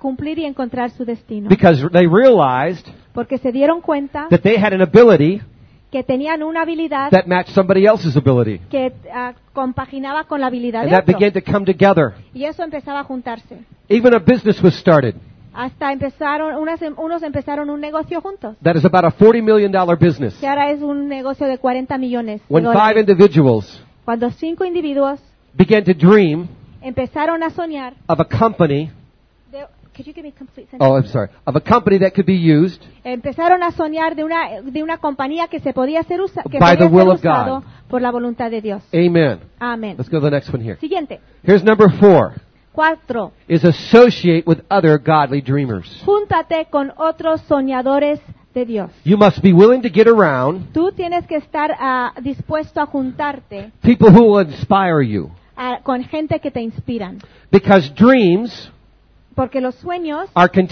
y encontrar su destino. because they realized Porque se dieron cuenta that they had an ability que tenían una habilidad that matched somebody else's ability. que compaginaba con la habilidad And de that otro. began to come together. Y eso empezaba a juntarse. Even a business was started Hasta unos empezaron un negocio juntos, that is about a $40 million business. que ahora es un negocio de 40 millones de When 5 dólares. individuals Cuando 5 individuos began to dream empezaron a soñar of a company, could you give me complete sentence? oh, I'm sorry, of a company that could be used Empezaron a soñar de una compañía que se podía ser que By the podía will ser of usado God. por la voluntad de Dios. Amen. Amén. Let's go to the next one here. Siguiente. Here's number 4, 4. is associate with other godly dreamers. Júntate con otros soñadores de Dios. You must be willing to get around Tú tienes que estar dispuesto a juntarte people who will inspire you. con gente que te inspiran. Because dreams Porque los sueños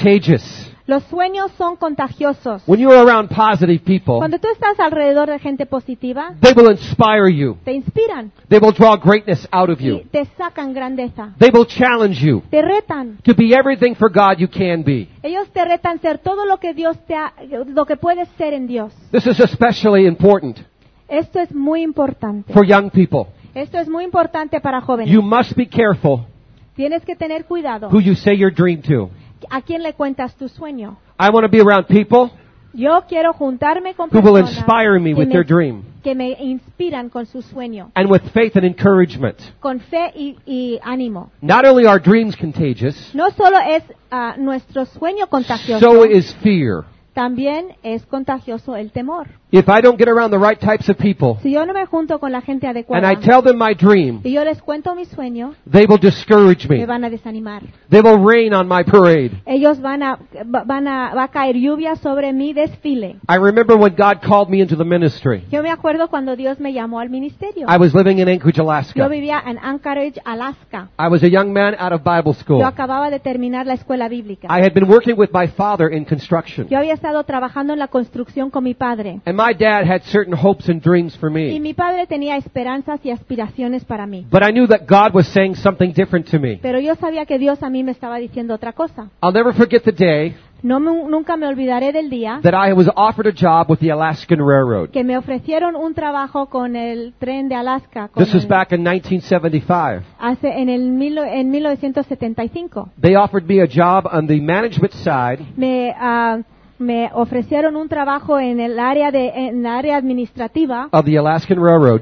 son contagiosos. When you are around positive people, Cuando tú estás alrededor de gente positiva, they will inspire you. te inspiran They will draw greatness out of y you. te sacan grandeza. They will challenge you Te retan. to be everything for God you can be. Ellos te retan ser todo lo que lo que puedes ser en Dios. This is especially important Esto es muy importante. for young people. Esto es muy importante para jóvenes. You must be careful Tienes que tener cuidado. who you say your dream to. ¿A quién le cuentas tu sueño? I want to be around people Yo quiero juntarme con who will personas inspire me with their dream que me inspiran con su sueño, and with faith and encouragement. con fe y ánimo. Not only are dreams contagious, No solo es nuestro sueño contagioso, so is fear. también es contagioso el temor. If I don't get around the right types of people Si yo no me junto con la gente and adecuada I tell them my dream, y yo les cuento mi sueño, they will discourage me me. van a desanimar. They will rain on my parade. Ellos va a caer lluvia sobre mi desfile. I remember when God called me into the ministry. Yo me acuerdo cuando Dios me llamó al ministerio. I was living in Anchorage, Yo Alaska. vivía en Anchorage, Alaska. I was a young man out of Bible school. Yo acababa de terminar la escuela bíblica. I had been working with my father in construction. Yo había estado trabajando en la construcción con mi padre. And my dad had certain hopes and dreams for Y me. mi padre tenía esperanzas y aspiraciones para mí. But I knew that God was saying something different to me. Pero yo sabía que Dios a mí me estaba diciendo otra cosa. I'll never forget the day Nunca me olvidaré del día that I was offered a job with the Alaskan Railroad. que me ofrecieron un trabajo con el tren de Alaska. This was back in 1975. En 1975. They offered me a job on the management side Me ofrecieron un trabajo en el área administrativa of the Alaskan Railroad,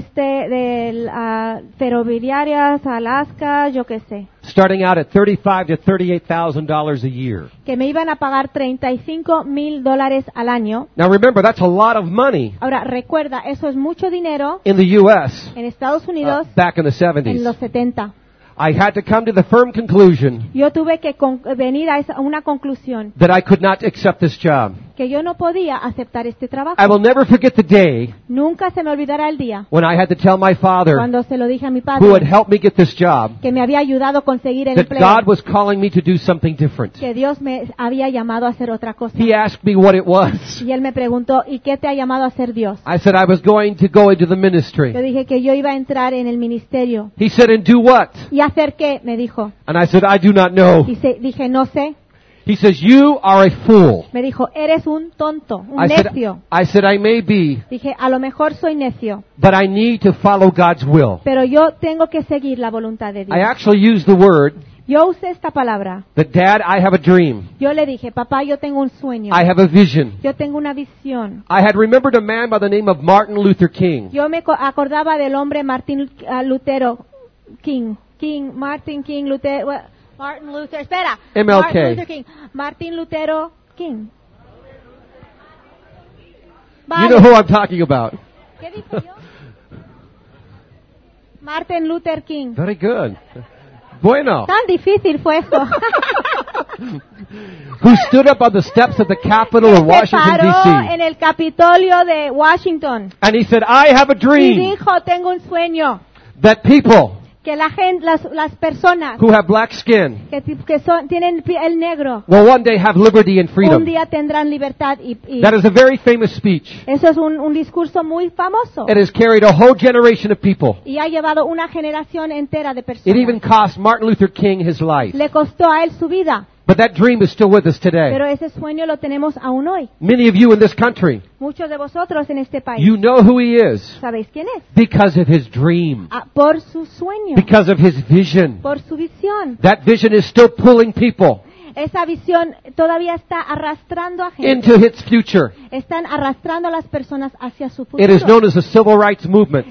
del ferroviarias Alaska, yo qué sé, starting out at $35,000 to $38,000 a year. que me iban a pagar $35,000 al año. Now remember, that's a lot of money Ahora recuerda, eso es mucho dinero in the U.S. en Estados Unidos Back in the en los 70s. 70. I had to come to the firm conclusion Yo tuve que venir a una conclusión that I could not accept this job. que yo no podía aceptar este trabajo. I will never forget the day Nunca se me olvidará el día when I had to tell my father, cuando se lo dije a mi who had padre, helped me get this job, que me había ayudado a conseguir el that empleo, God was calling me to do something different. que Dios me había llamado a hacer otra cosa. He asked me what it was. Y él me preguntó, ¿y qué te ha llamado a hacer Dios? I said I was going to go into the Yo ministry. dije que yo iba a entrar en el ministerio. He said, and do what? ¿Y hacer qué? Me dijo. And I said, I do not know. Dije, no sé. He says, you are a fool. Me dijo, eres un tonto, un I necio. said, I may be, Dije, a lo mejor soy necio, but I need to follow God's will. pero yo tengo que seguir la voluntad de Dios. I actually used the word Yo usé esta palabra. that, Dad, I have a dream. Yo le dije, papá, yo tengo un sueño. I have a vision. Yo tengo una visión. I had remembered a man by the name of Martin Luther King. Yo me acordaba del hombre Martin Lutero King. Martin Luther, espera. MLK. Martin Luther King. Martin Lutero King. You know who I'm talking about. ¿Qué dijo yo? Martin Luther King. Very good. Bueno. Tan difícil fue eso. Who stood up on the steps of the Capitol in Se Washington, paró D.C. en el Capitolio de Washington And he said, I have a y dream dijo, tengo un sueño, that people que la gente, las personas who have black skin que tienen piel negro will one day have liberty and un freedom. día tendrán libertad y That is a very famous speech. eso es un discurso muy famoso It has carried a whole generation of people. y ha llevado una generación entera de It even personas. cost Martin Luther King his life. Le costó a él su vida. But that dream is still with us today. Pero ese sueño lo tenemos aún hoy. Many of you in this country, Muchos de vosotros en este país, you know who he is ¿sabéis quién es? because of his dream, Por su sueño, because of his vision. por su visión. That vision is still pulling people Esa visión todavía está arrastrando a gente. into its future. Están arrastrando a las personas hacia su It is known futuro. as the civil rights movement.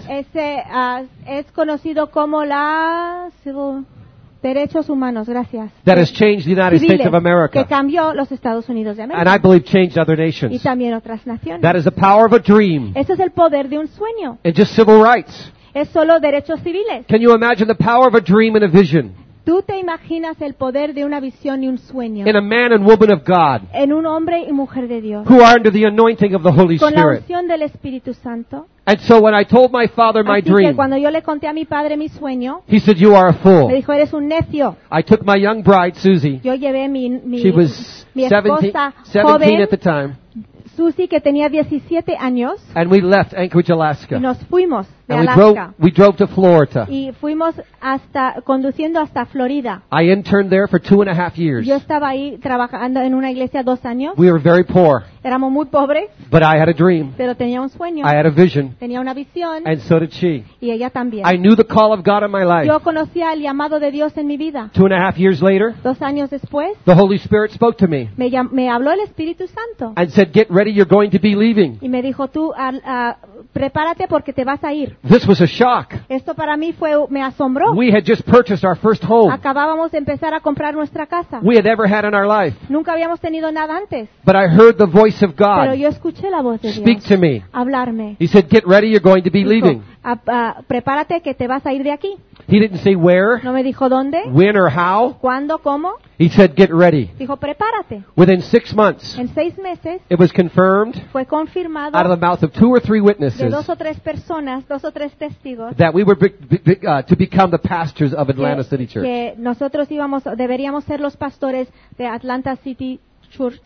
Es conocido como la derechos humanos, gracias. That has changed the United States Civiles, of America. que cambió los Estados Unidos de And I América believe changed other y nations. también otras naciones. That is the power of a dream Ese es el poder de un sueño. and just civil rights. Es solo derechos civiles. Can you imagine the power of a dream and a vision ¿Tú te imaginas el poder de una visión y un sueño in a man and woman of God en un hombre y mujer de Dios who are under the anointing of the Holy con la Spirit? unción del Espíritu Santo? And so when I told my father my Así que dream, cuando yo le conté a mi padre mi sueño, he said, "You are a me fool." dijo, eres un necio. I took my young bride, Susie. Yo llevé She mi was 17 esposa 17 joven, at the time. Susie, que tenía 17 años, And we left Anchorage, y Alaska. nos fuimos de And Alaska. we drove to Florida. Y fuimos conduciendo hasta Florida. I interned there for 2.5 years. Yo estaba ahí trabajando en una iglesia 2 años. We were very poor, Éramos muy pobres, but I had a dream. pero tenía un sueño, I had a vision, tenía una visión, and so did she. y ella también. I knew the call of God in my life. Yo conocía el llamado de Dios en mi vida. 2.5 years later, 2 años después, the Holy Spirit spoke to me me habló el Espíritu Santo and said, "Get ready, you're going to be leaving." y me dijo, tú prepárate porque te vas a ir. This was a shock. Esto para mí me asombró. We had just purchased our first home Acabábamos de empezar a comprar nuestra casa. we had ever had in our life. Nunca habíamos tenido nada antes, But I heard the voice of pero God yo escuché la voz de speak Dios to me. hablarme. He said, "Get ready, you're going to be Dijo, leaving." prepárate que te vas a ir de aquí. He didn't say where, No me dijo dónde, when, or how. cuándo, cómo. He said, "Get ready." Dijo, prepárate. Within 6 months, En 6 meses it was confirmed fue confirmado out of the mouth of 2 or 3 de witnesses 2 o 3 personas, 2 o 3 testigos, that we were to become the pastors of Atlanta City Church. que nosotros deberíamos ser los pastores de Atlanta City Church.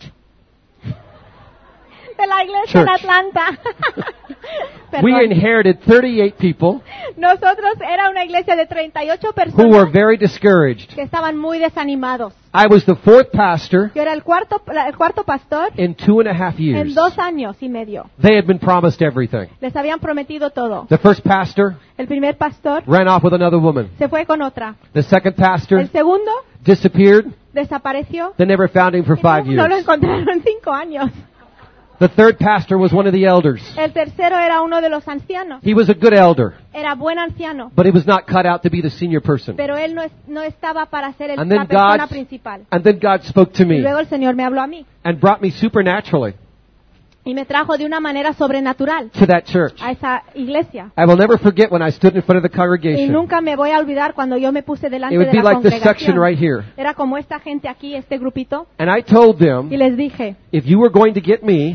De la iglesia de Church. Atlanta. We Perdón. inherited 38 people Nosotros era una iglesia de 38 who were personas very discouraged. que estaban muy desanimados. I was the 4th pastor Yo era el cuarto pastor in 2.5 en years. 2 años y medio. They had been promised everything. Les habían prometido todo. The first pastor El primer pastor ran off with another woman. se fue con otra. The second pastor El segundo disappeared. desapareció. They never found him for 5 No lo years. encontraron en 5 años. The third pastor was one of the elders. El tercero era uno de los ancianos. He was a good elder, Era buen anciano, but he was not cut out to be the senior person. pero él no estaba para ser And then la persona God- principal. And then God spoke to Y me luego el Señor me habló a mí and brought me supernaturally y me trajo de una manera sobrenatural to that church. a esa iglesia. I will never forget when I stood in front of the Y congregation. nunca me voy a olvidar cuando yo me puse delante It would de be la like this section congregación. right here. Era como esta gente aquí, este grupito, And I told y them, les dije, if you were going to get me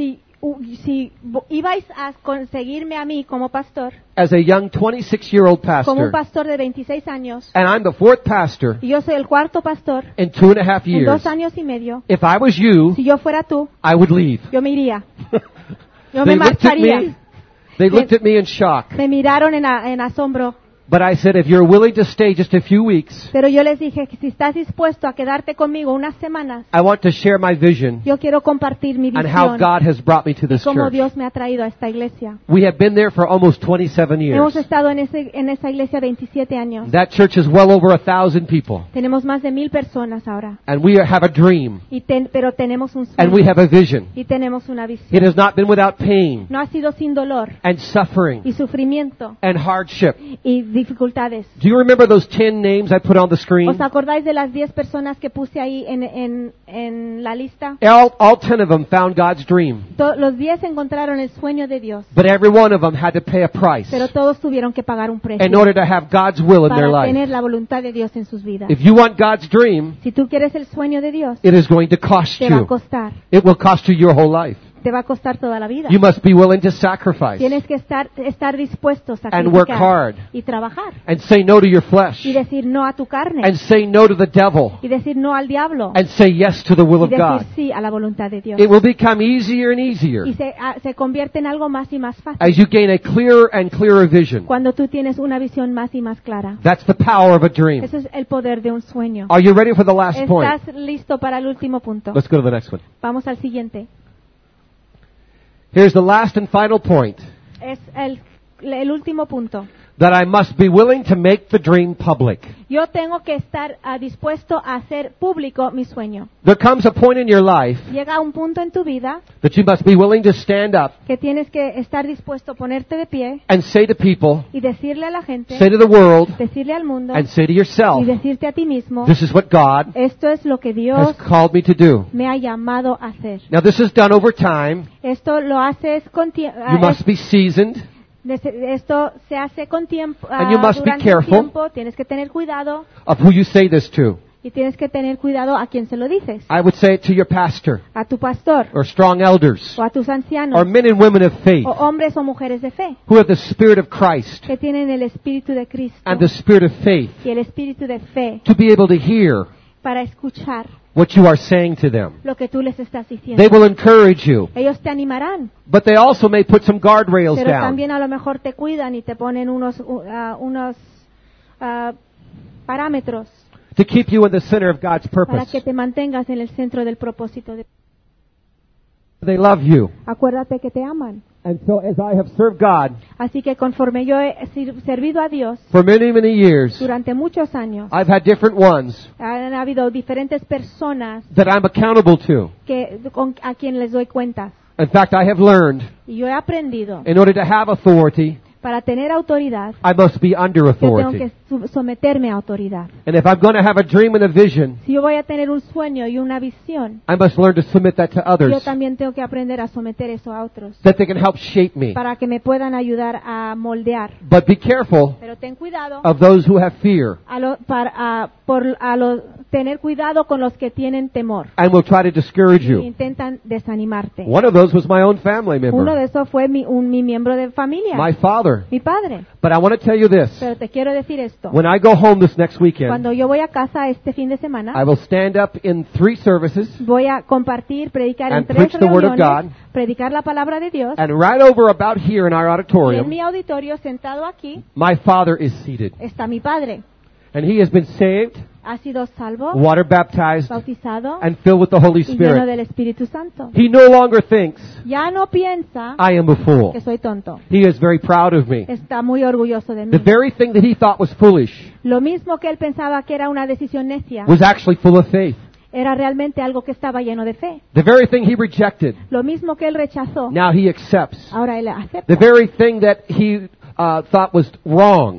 si ibais a conseguirme a mí como pastor, as a young 26-year-old como un pastor, pastor de 26 años, and I'm the 4th pastor y yo soy el cuarto pastor in 2.5 en 2 years, años y medio, if I was you, si yo fuera tú, I would leave. yo me iría. Yo They me looked at marcharía. me. They looked at me in shock. Me miraron en asombro. But I said, if you're willing to stay just a few weeks, Pero yo les dije que si estás dispuesto a quedarte conmigo unas semanas, I want to share my vision yo quiero compartir mi and how visión God has brought me to y this cómo church. Dios me ha traído a esta iglesia. We have been there for almost 27 years. Hemos estado en esa iglesia 27 años. That church is well over 1,000 people. Tenemos más de 1000 personas ahora. And we have a dream. Pero tenemos un And we sueño have a vision. y tenemos una It visión. has not been without pain No ha sido sin dolor and suffering y sufrimiento and hardship. y dificultades. Do you remember those 10 names I put on the screen? ¿Os acordáis de las 10 personas que puse ahí en la lista? All 10 of them found God's dream. Los 10 encontraron el sueño de Dios, But every one of them had to pay a price pero todos tuvieron que pagar un precio in order to have God's will in their para life. tener la voluntad de Dios en sus vidas. If you want God's dream, Si tú quieres el sueño de Dios, it is going to cost te va a you. costar. It will cost you your whole life. te va a costar toda la vida. You must be willing to sacrifice Tienes que estar dispuesto a and work hard sacrificar y trabajar and say no to your flesh y decir no a tu carne and say no to the devil y decir no al diablo and say yes to the will y of decir God. sí a la voluntad de Dios. It will become easier and easier Y se convierte en algo más y más fácil as you gain a clearer and clearer vision. cuando tú tienes una visión más y más clara. That's the power of a dream. Eso es el poder de un sueño. Are you ready for the last point? ¿Estás listo para el último punto? Let's go to the next one. Vamos al siguiente. Here's the last and final point. Es el último punto. That I must be willing to make the dream public. Yo tengo que estar dispuesto a hacer público mi sueño. There comes a point in your life Llega un punto en tu vida that you must be willing to stand up que tienes que estar dispuesto a ponerte de pie and say to people, y decirle a la gente, say to the world, decirle al mundo and say to yourself, y decirte a ti mismo, this is what God esto es lo que has Dios called me to do. me ha llamado a hacer. Now this is done over time. Esto lo haces con tiempo. You must be seasoned. Esto se hace con tiempo. And you must be Durante careful. tiempo tienes que tener cuidado Of who you say this to. y tienes que tener cuidado a quién se lo dices. I would say it to your pastor A tu pastor or strong elders o a tus ancianos or men and women of faith o hombres o mujeres de fe who have the Spirit of Christ que tienen el espíritu de Cristo and the Spirit of faith y el espíritu de fe to be able to hear para escuchar what you are saying to them. lo que tú les estás diciendo. They will encourage you, Ellos te animarán, but they also may put some guardrails pero down también a lo mejor te cuidan y te ponen unos parámetros to keep you in the center of God's para purpose. que te mantengas en el centro del propósito de They love you. Acuérdate que te aman. And so as I have served God Así que conforme yo he servido a Dios for many, many years, durante muchos años, I've had different ones han habido diferentes personas that I'm accountable to. a quien les doy cuentas. In fact, I have learned Y yo he aprendido, in order to have authority, para tener autoridad, I must be under yo tengo authority. que someterme a autoridad. And if I'm going to have a dream and a vision, Si yo voy a tener un sueño y una visión, I must learn to submit that to yo others también tengo que aprender a someter eso a otros, that they can help shape me. para que me puedan ayudar a moldear. But be careful Pero ten cuidado of those who have fear tener cuidado con los que tienen temor and will try to discourage y you. intentan desanimarte. One of those was my own family Uno member, de esos fue mi miembro de familia, my father. mi padre. But I want to tell you this. Pero te quiero decir esto. When I go home this next weekend, Cuando yo voy a casa este fin de I semana, will stand up in 3 services voy a compartir, predicar en and 3 preach the Word of reuniones, God. predicar la palabra de Dios, And right over about here in our y en auditorium, mi auditorio, sentado aquí, my father is seated. está mi padre. And he has been saved, Ha sido salvo, water baptized, bautizado and filled with the Holy y lleno Spirit. del Espíritu Santo. He no longer thinks Ya no piensa I am a fool. que soy tonto. He is very proud of me. Está muy orgulloso de The mí. very thing that he thought was foolish Lo mismo que él pensaba que era una decisión necia, was actually full of faith. era realmente algo que estaba lleno de fe. The very thing he rejected, Lo mismo que él rechazó, now he accepts. ahora él acepta. The very thing that he thought was wrong,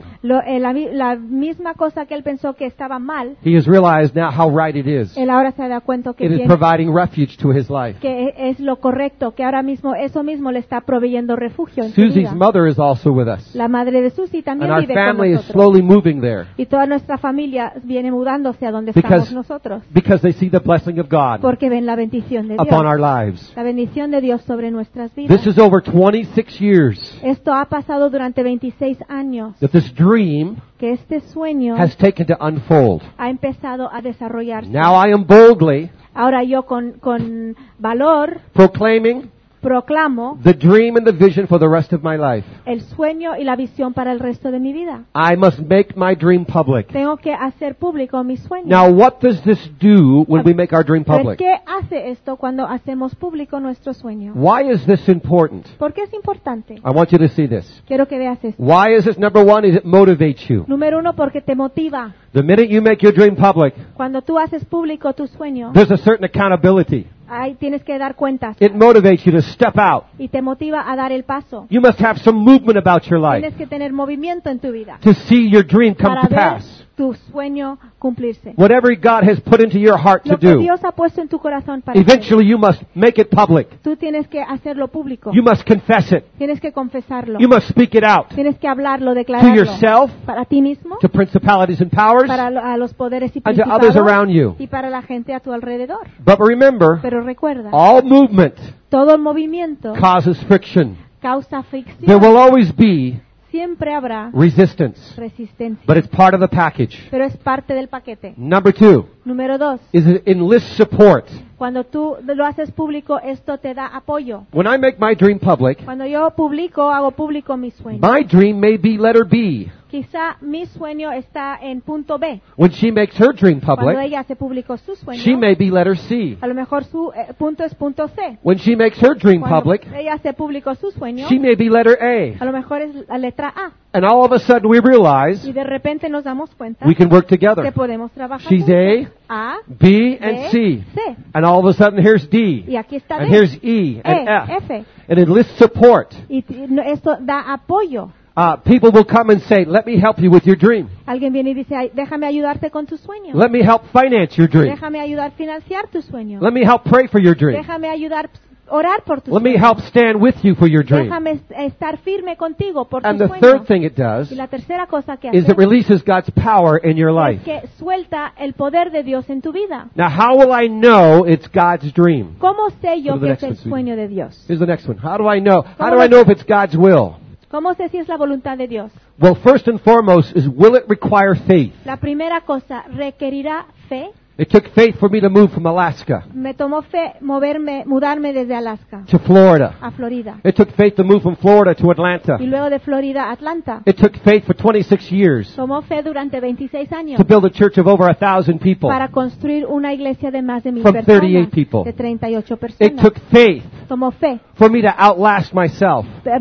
La misma cosa que él pensó que estaba mal, he has realized now how right it is. él ahora se da cuenta que It is tiene, providing refuge to his life. que es lo correcto, que ahora mismo eso mismo le está proveyendo refugio en su Susie's vida. mother is also with us. La madre de Susie And también our vive con family is nosotros. slowly moving there Y toda nuestra familia viene mudándose a donde Because- estamos nosotros, because they see the blessing of God porque ven la bendición de Dios, upon our lives. la bendición de Dios sobre nuestras vidas. This is over 26 years Esto ha pasado durante 26 años, that this dream que este sueño has taken to unfold. ha empezado a desarrollarse. Now I am boldly Ahora yo con valor proclaiming proclamo the dream and the vision for the rest of my life. el sueño y la visión para el resto de mi vida. I must make my dream public. Tengo que hacer público mi sueño. Now what does this do when we make our dream Pero public? ¿qué hace esto cuando hacemos público nuestro sueño? Why is this important? ¿Por qué es importante? I want you to see this. Quiero que veas esto. Why is this? Number one, is it motivates you. Número 1, porque te motiva. The minute you make your dream public, Cuando tú haces público tu sueño, there's a certain accountability. ahí tienes que dar cuentas. It motivates you to step out. Y te motiva a dar el paso. You must have some movement about your life Tienes que tener movimiento en tu vida to see your dream come para to ver pass. tu sueño cumplirse. Whatever God has put into your heart to Lo que do, Dios ha puesto en tu corazón para hacer, eventually you must make it public. tú tienes que hacerlo público. You must confess it. Tienes que confesarlo. You must speak it out Tienes que hablarlo, to declararlo. yourself, Para ti mismo, to principalities and powers, para a los poderes y and to others principados, around you. y para la gente a tu alrededor. But remember, Pero recuerda, all movement todo movimiento causes friction. causa There fricción. will always be Siempre habrá resistance, resistencia. but it's part of the package. Pero es parte del paquete. Number 2 Número 2, is it enlist support. cuando tú lo haces público, esto te da apoyo. When I make my dream public, Cuando yo hago público mi sueño. my dream may be letter B. Quizá mi sueño está en punto B. When she makes her dream Cuando public, ella hace público su sueño, she may be letter C. a lo mejor su punto es punto C. When she makes her dream Cuando public, ella hace público su sueño, she may be letter A. a lo mejor es la letra A. And all of a sudden we realize Y de repente nos damos cuenta we can work que together. podemos trabajar She's juntos. A, B, and C. C. And all of a sudden here's D. Y aquí está And D, here's E and E, F. F. And enlist support. Y esto da apoyo. People will come and say, let me help you with your dream. Alguien viene y dice, "Ay, déjame ayudarte con tu sueño. Let me help finance your dream. Déjame ayudar a financiar tu sueño. Let me help pray for your dream. Déjame ayudar a orar por tu Let me sueño. help stand with you for your dream. Déjame estar firme contigo por tu And the sueño. third thing it does Y la tercera cosa que is hace it releases God's power in your es life. que suelta el poder de Dios en tu vida. Now, how will I know it's God's dream? ¿Cómo sé yo Go to the que next es el one, sweetie. sueño de Dios? Here's the next one. How do I know? How ¿Cómo do I lo- know if it's God's will? ¿Cómo sé si es la voluntad de Dios? Well, first and foremost is, will it require faith? La primera cosa, ¿requerirá fe? It took faith for me to move from Alaska Me tomó fe mudarme desde Alaska to Florida. a Florida. It took faith to move from Florida to Atlanta. Y luego de Florida a Atlanta. It took faith for 26 years Tomó fe durante 26 años to build a church of over 1,000 people. para construir una iglesia de más de 1,000 From personas, 38 people. de 38 It personas. took faith Tomó fe. for me to outlast myself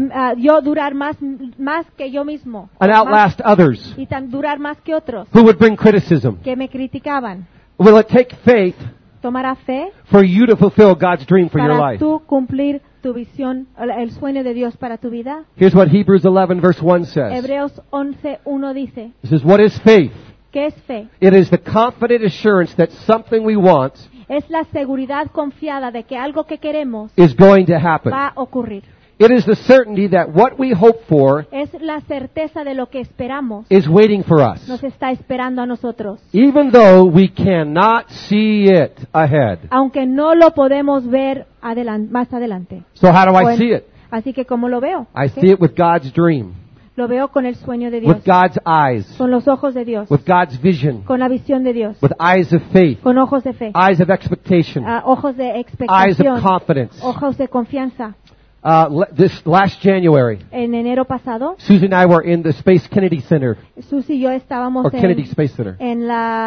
Yo durar más que yo mismo. and Más- outlast others y durar más que otros who would bring criticism. que me criticaban. Will it take faith Tomará fe for you to fulfill God's dream for your para life? tú cumplir tu visión, el sueño de Dios para tu vida. Here's what Hebrews 11 verse 1 says. Hebreos 11:1 dice, It says, what is faith? ¿qué es fe? It is the confident assurance that something we want Es la seguridad confiada de que algo que queremos is going to happen. va a ocurrir. It is the certainty that what we hope for Es la certeza de lo que esperamos is waiting for us, nos está esperando a nosotros. even though we cannot see it ahead. Aunque no lo podemos ver más adelante. So how do I Bueno, see it? Así que ¿cómo lo veo? I ¿Sí? see it with God's dream, Lo veo con el sueño de Dios, with God's eyes, con los ojos de Dios, with God's vision, con la visión de Dios, with eyes of faith, con ojos de fe, eyes of expectation, ojos de eyes of expectación, confidence. ojos de confianza. This last January, En enero pasado, Susie and I were in the Space Kennedy Center, Susie y yo estábamos or Kennedy Space Center, en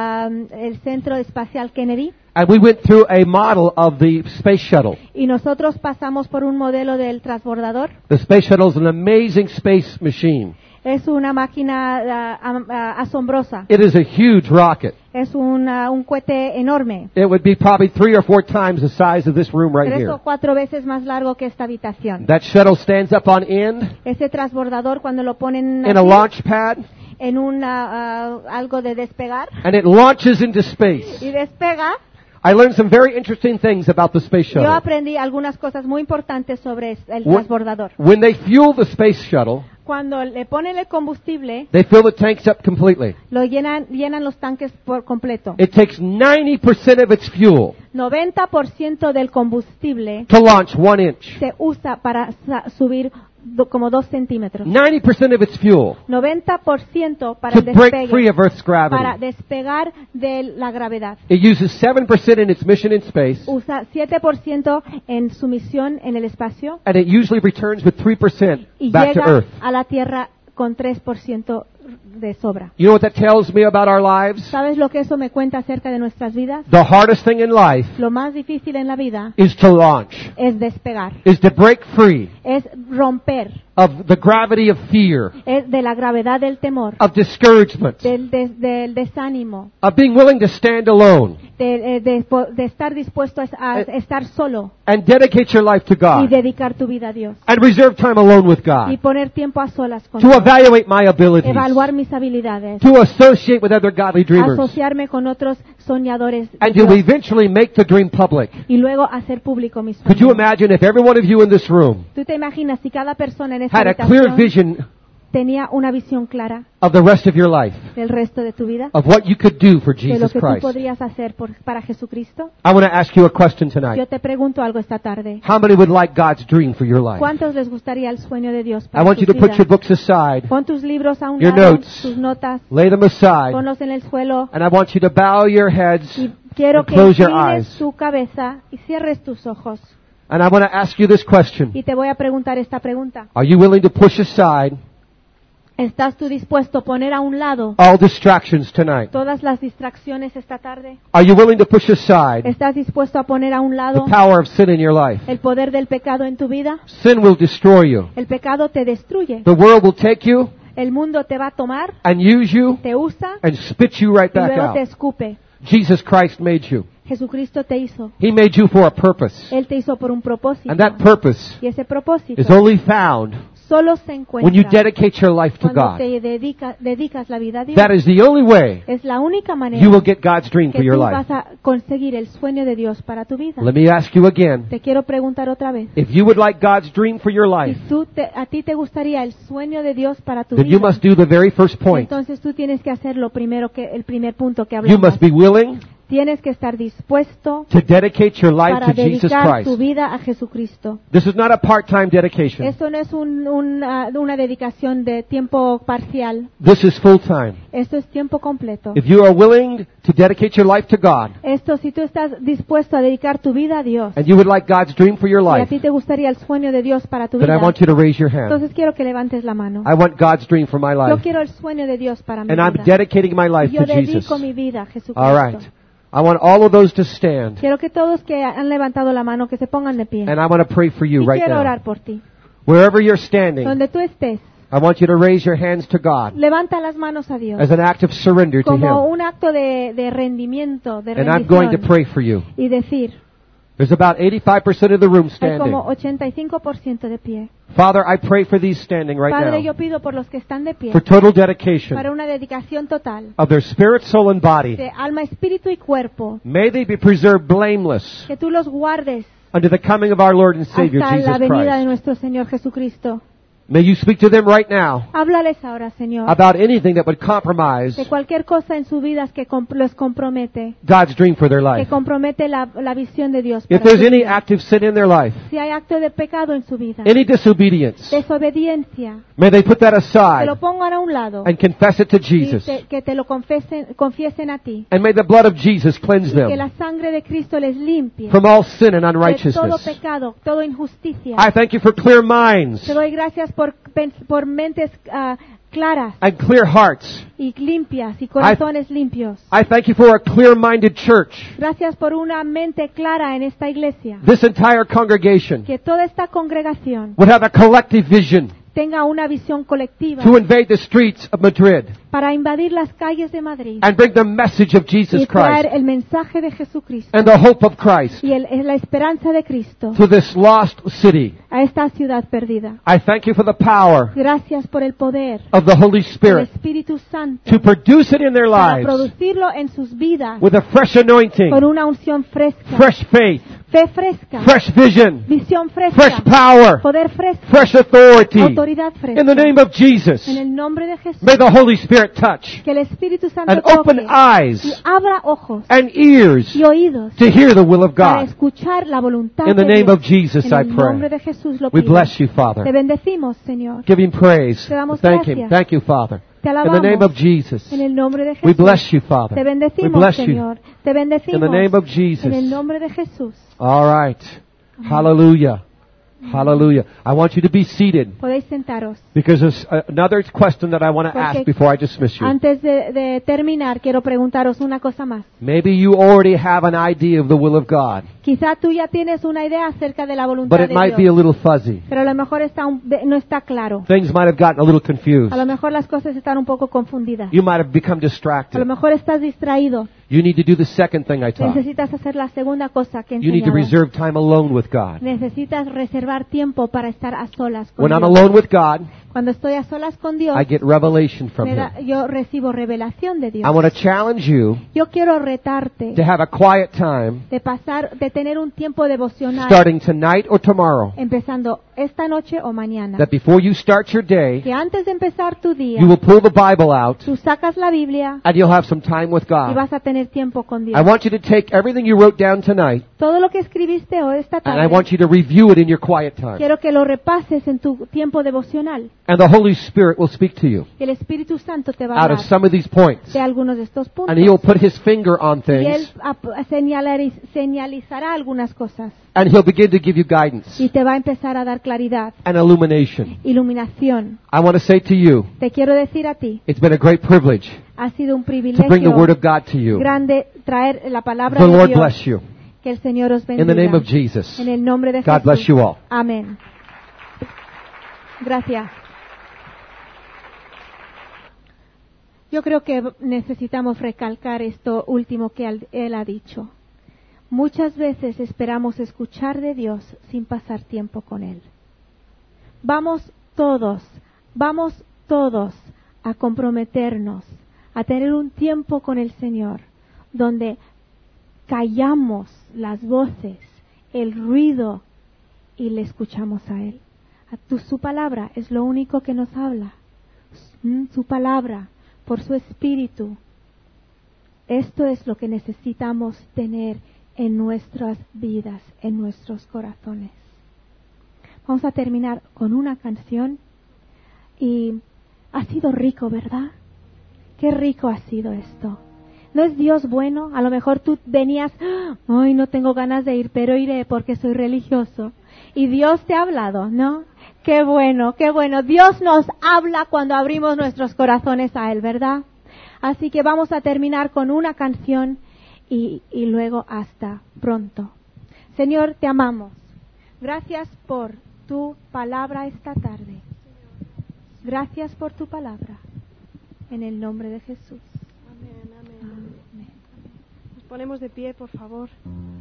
el Centro Espacial Kennedy and we went through a model of the space shuttle. y nosotros pasamos por un modelo del transbordador. The space shuttle is an amazing space machine. Es una máquina asombrosa. It is a huge rocket. Es un cohete enorme. It would be probably 3 or 4 times the size of this room right 3 here. o 4 veces más largo que esta habitación. That shuttle stands up on end Ese transbordador cuando lo ponen in a así, launch pad, en algo de despegar and it launches into space. y despega, I learned some very interesting things about the space yo shuttle. aprendí algunas cosas muy importantes sobre el Wh- transbordador. When they fuel the space shuttle, Cuando le ponen el combustible, they fill the tanks up completely. lo llenan los tanques por completo. It takes 90% of its fuel 90% del combustible to launch 1 inch. se usa para subir como 2 centímetros. 90% of its fuel 90% para to el break despegue, free of Earth's para gravity. despegar de la gravedad. It uses 7% in its mission in space, Usa 7% en su misión en el espacio and it usually returns with 3% y back to llega Earth. a la Tierra con 3% de sobra. You know what that tells me about our lives? ¿Sabes lo que eso me cuenta acerca de nuestras vidas? The hardest thing in life Lo más difícil en la vida is to launch, es despegar, is to break free es romper, of the gravity of fear, es de la gravedad del temor, of discouragement, del desánimo, of being willing to stand alone de estar dispuesto a estar solo and dedicate your life to y God dedicar tu vida a Dios and reserve time alone with y God poner tiempo a solas con to Dios. evaluate my abilities, Evaluar menguar mis habilidades, to associate with other godly dreamers, asociarme con otros soñadores de and to Dios, eventually make the dream public. y luego hacer público mis Could you sueños. imagine if every one of you in this room ¿Tú te imaginas si cada persona en esta had a clear habitación vision tenía una visión clara of the rest of your life, del resto de tu vida, of what you could do for de lo Jesus que tú Christ? podrías hacer para Jesucristo? I want to ask you a question tonight. Yo te pregunto algo esta tarde. How many would like God's dream for your life? ¿Cuántos les gustaría el sueño de Dios I para want you sus to put your vidas? books aside, Pon tus libros a un your lado, notes, tus notas, lay them aside, ponlos en el suelo, and I want you to bow your heads y quiero and que close your inclines eyes. tu cabeza y cierres tus ojos. And I want to ask you this question. Y te voy a preguntar esta pregunta. Are you willing to push aside ¿Estás tú dispuesto a poner a un lado all distractions tonight? todas las distracciones esta tarde? Are you willing to push aside ¿Estás dispuesto a poner a un the lado power of sin in your life? el poder del pecado en tu vida? Sin will destroy you. El pecado te destruye. The world will take you El mundo te va a tomar, and use you te usa and spit you right y back luego te out. escupe. Jesus Christ made you. Jesucristo te hizo. He made you for a purpose. Él te hizo por un propósito. And that purpose Y ese propósito is only found solo se when you encuentra dedicate your life to cuando God. te dedicas la vida a Dios. That is the only way Es la única manera you will get God's dream for que your tú life. vas a conseguir el sueño de Dios para tu vida. Let me ask you again. Te quiero preguntar otra vez. If you would like God's dream for your life, Si a ti te gustaría el sueño de Dios para tu then you vida, must do the very first point. entonces tú tienes que hacer el primer punto que You hablamos. must be willing Tienes que estar dispuesto to dedicate your life para to Jesus dedicar tu Christ. vida a Jesucristo. This is not a part-time dedication. Esto no es una dedicación de tiempo parcial. This is full-time. Esto es tiempo completo. If you are willing to dedicate your life to God, Esto, si tú estás dispuesto a dedicar tu vida a Dios and you would like God's dream for your y a life, ti te gustaría el sueño de Dios para tu then I vida, want you to raise your hand. entonces quiero que levantes la mano. I want God's dream for my Yo life. quiero el sueño de Dios para mi And I'm vida. dedicating my life Y yo to Jesus. dedico mi vida a Jesucristo. All right. I want all of those to stand. Quiero que todos que han levantado la mano que se pongan de pie. And I want to pray for you Y right quiero now. orar por ti. Wherever you're standing, Donde tú estés, I want you to raise your hands to God levanta las manos a Dios as an act of surrender to como Him. un acto de rendimiento, de And I'm going to rendición. pray for you. Y decir, There's about 85% of the room hay standing. como 85% de pie. Father, I pray for these standing right Padre, now yo pido por los que están de pie for total dedication para una dedicación total of their spirit, soul, and body. de alma, espíritu y cuerpo. May they be preserved blameless Que tú los guardes unto the coming of our Lord and Savior hasta Jesus la venida de Christ. nuestro Señor Jesucristo. May you speak to them right now Háblales ahora, Señor, about anything that would compromise de cualquier cosa en sus vidas que los compromete, God's dream for their que life. compromete la visión de Dios If para there's su any vida. active sin in their life, Si hay acto de pecado en su vida, any disobedience, desobediencia, may they put that que aside lo pongan a un lado and confess it to y Jesus. que te lo confiesen a ti. And may the blood of Jesus cleanse Que them la sangre de Cristo les limpie from all sin and de todo unrighteousness. pecado, toda injusticia. I thank you for clear minds Te doy gracias por mentes claras and clear hearts. y limpias y corazones limpios. I thank you for a clear-minded church. Gracias por una mente clara en esta iglesia. This entire congregation Que toda esta congregación would have a collective vision tenga una visión colectiva to invade the streets of Madrid para invadir las calles de Madrid and bring the message of Jesus y traer Christ el mensaje de Jesucristo and the hope of Christ y la esperanza de Cristo to this lost city. a esta ciudad perdida. I thank you for the power Gracias por el poder of the Holy del Spirit Espíritu Santo to produce it in their para lives producirlo en sus vidas with a fresh anointing, con una unción fresca, fresh faith, fe fresca, fresh vision, visión fresh fresca, power, poder fresco, fresh authority. autoridad fresca. In the name of Jesus, En el nombre de Jesús, may the Holy Spirit touch que el Espíritu Santo and toque open y eyes abra ojos and ears y oídos to hear the will of para God. escuchar la voluntad In the de name Dios. of Jesus, En I el nombre pray. de Jesús lo We pido. bless you, Te Father. bendecimos, Señor. Give Him praise. Te damos Thank gracias. Him. Thank you, Father. Te In the alabamos. name of Jesus, En el nombre de we Jesús. bless you, Father. Te We bendecimos, bless you. Señor. Te bendecimos. In the name of En Jesus. el nombre de Jesús. All right. Hallelujah. Hallelujah. I want you to be seated Podéis sentaros. because there's another question that I want to Porque ask before I dismiss you. Antes de terminar, quiero preguntaros una cosa más. Maybe you already have an idea of the will of God, Quizá tú ya tienes una idea acerca de la voluntad but it de might be a Dios, little fuzzy. pero a lo mejor no está claro. Things might have gotten a little confused. A lo mejor las cosas están un poco confundidas. You might have become A lo distracted. mejor estás distraído. You need to do the second thing I taught. Necesitas hacer la segunda cosa que he You need to enseñado. reserve time alone with God. Necesitas reservar tiempo para estar a solas con When I'm Dios. alone with God, Cuando estoy a solas con Dios, I get revelation from Him. yo recibo revelación de Dios. I want to challenge you Yo quiero retarte to have a quiet time de tener un tiempo devocional, starting tonight or tomorrow, empezando esta noche o mañana. that before you start your day, Que antes de empezar tu día, you will pull the Bible out tú sacas la Biblia and you'll have some time with y God. vas a tener tiempo con Dios. I want you to take everything you wrote down tonight Todo lo que escribiste hoy esta and I tarde, want you to review it in your quiet time. quiero que lo repases en tu tiempo devocional. And the Holy Spirit will speak to you El Espíritu Santo te va a out hablar of some of these points. de algunos de estos puntos. And He'll put His finger on Y Él things señalizará algunas cosas and He'll begin to give you guidance y te va a empezar a dar claridad, and illumination. iluminación. I want to say to you, Te quiero decir a ti, it's been a great privilege ha sido un to bring the privilegio Word of God to you. grande traer la palabra The de Lord Dios. bless you. Que el Señor os In the name bendiga. of Jesus. En el nombre de God bless Jesús. you all. Amén. Gracias. Yo creo que necesitamos recalcar esto último que él ha dicho. Muchas veces esperamos escuchar de Dios sin pasar tiempo con Él. Vamos todos a comprometernos, a tener un tiempo con el Señor, donde callamos las voces, el ruido y le escuchamos a Él. Su palabra es lo único que nos habla. Su palabra, por su Espíritu. Esto es lo que necesitamos tener en nuestras vidas, en nuestros corazones. Vamos a terminar con una canción y ha sido rico, ¿verdad? Qué rico ha sido esto. ¿No es Dios bueno? A lo mejor tú venías, ay, no tengo ganas de ir, pero iré porque soy religioso. Y Dios te ha hablado, ¿no? Qué bueno, qué bueno. Dios nos habla cuando abrimos nuestros corazones a Él, ¿verdad? Así que vamos a terminar con una canción y luego hasta pronto. Señor, te amamos. Gracias por tu palabra esta tarde. Gracias por tu palabra. En el nombre de Jesús. Amén, amén, amén. Nos ponemos de pie, por favor.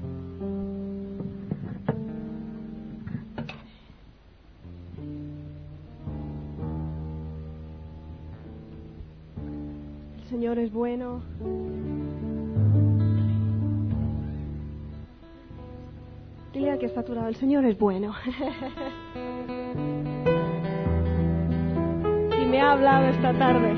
El Señor es bueno. Dile al que está a tu lado, el Señor es bueno. Y me ha hablado esta tarde.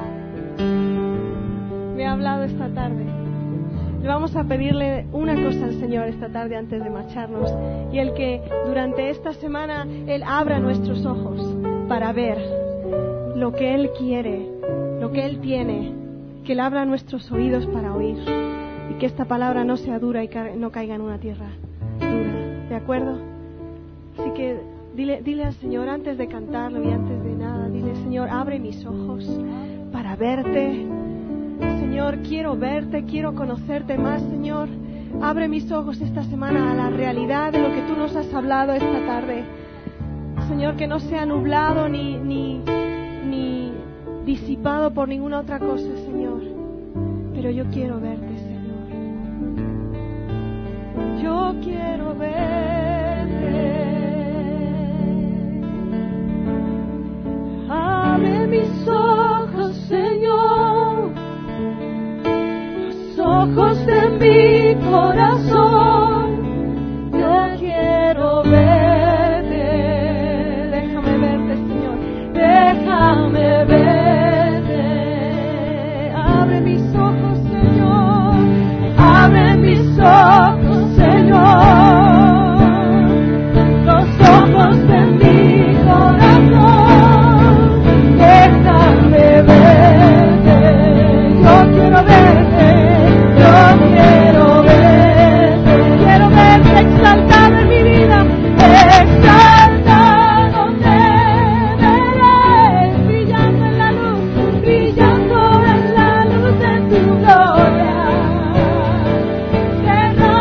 Me ha hablado esta tarde. Le vamos a pedirle una cosa al Señor esta tarde antes de marcharnos, y el que durante esta semana Él abra nuestros ojos para ver lo que Él quiere, lo que Él tiene, que Él abra nuestros oídos para oír, y que esta palabra no sea dura y no caiga en una tierra dura, ¿de acuerdo? Así que dile al Señor antes de cantarlo y antes de nada, dile: Señor, abre mis ojos para verte. Señor, quiero verte, quiero conocerte más, Señor. Abre mis ojos esta semana a la realidad de lo que tú nos has hablado esta tarde. Señor, que no sea nublado ni disipado por ninguna otra cosa, Señor. Pero yo quiero verte, Señor. Yo quiero verte. Abre mis ojos, Señor. Ojos de mi corazón, yo quiero verte. Déjame verte, Señor, déjame verte. Abre mis ojos, Señor, abre mis ojos, Señor. Los ojos de mi corazón, déjame verte. Yo quiero verte. Yo quiero verte exaltado en mi vida, exaltado te veré, brillando en la luz de tu gloria, derramando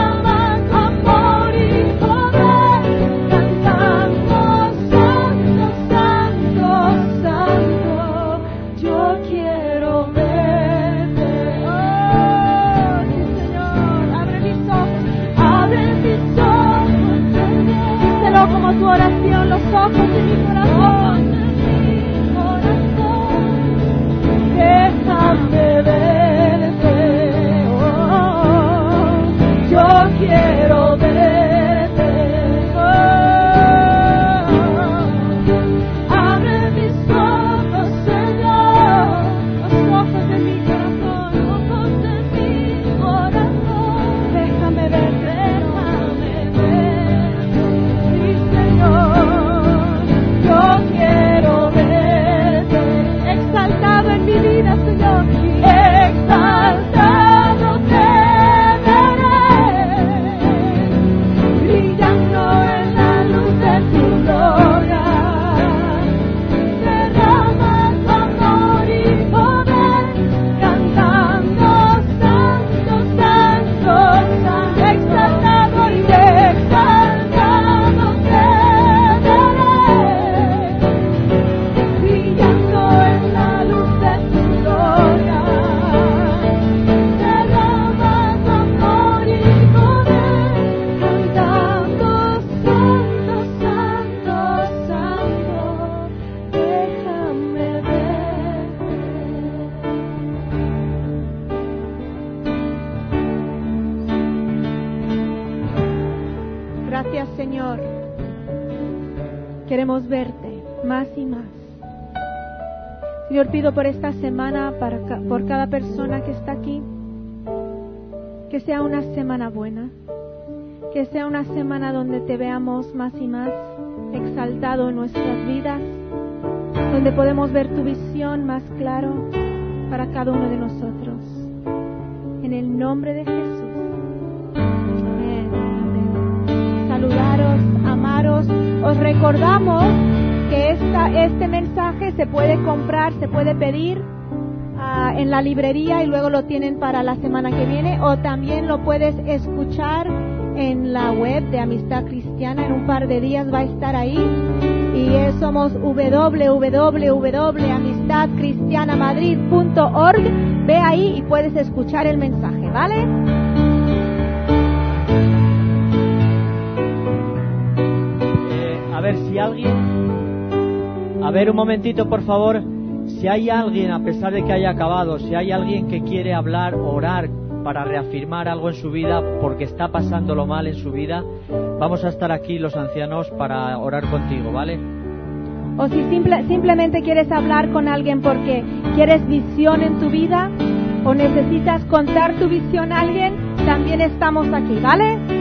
Queremos verte más y más. Señor, pido por esta semana, por cada persona que está aquí, que sea una semana buena, que sea una semana donde te veamos más y más exaltado en nuestras vidas, donde podemos ver tu visión más claro para cada uno de nosotros. En el nombre de Jesús. Amén. Amén. Saludaros, amaros. Os recordamos que este mensaje se puede comprar, se puede pedir en la librería y luego lo tienen para la semana que viene, o también lo puedes escuchar en la web de Amistad Cristiana. En un par de días va a estar ahí, y somos www.amistadcristianamadrid.org. Ve ahí y puedes escuchar el mensaje, ¿vale? A ver si alguien... A ver, un momentito, por favor. Si hay alguien, a pesar de que haya acabado, si hay alguien que quiere hablar, orar para reafirmar algo en su vida porque está pasándolo mal en su vida, vamos a estar aquí los ancianos para orar contigo, ¿vale? O si simplemente quieres hablar con alguien porque quieres visión en tu vida o necesitas contar tu visión a alguien, también estamos aquí, ¿vale?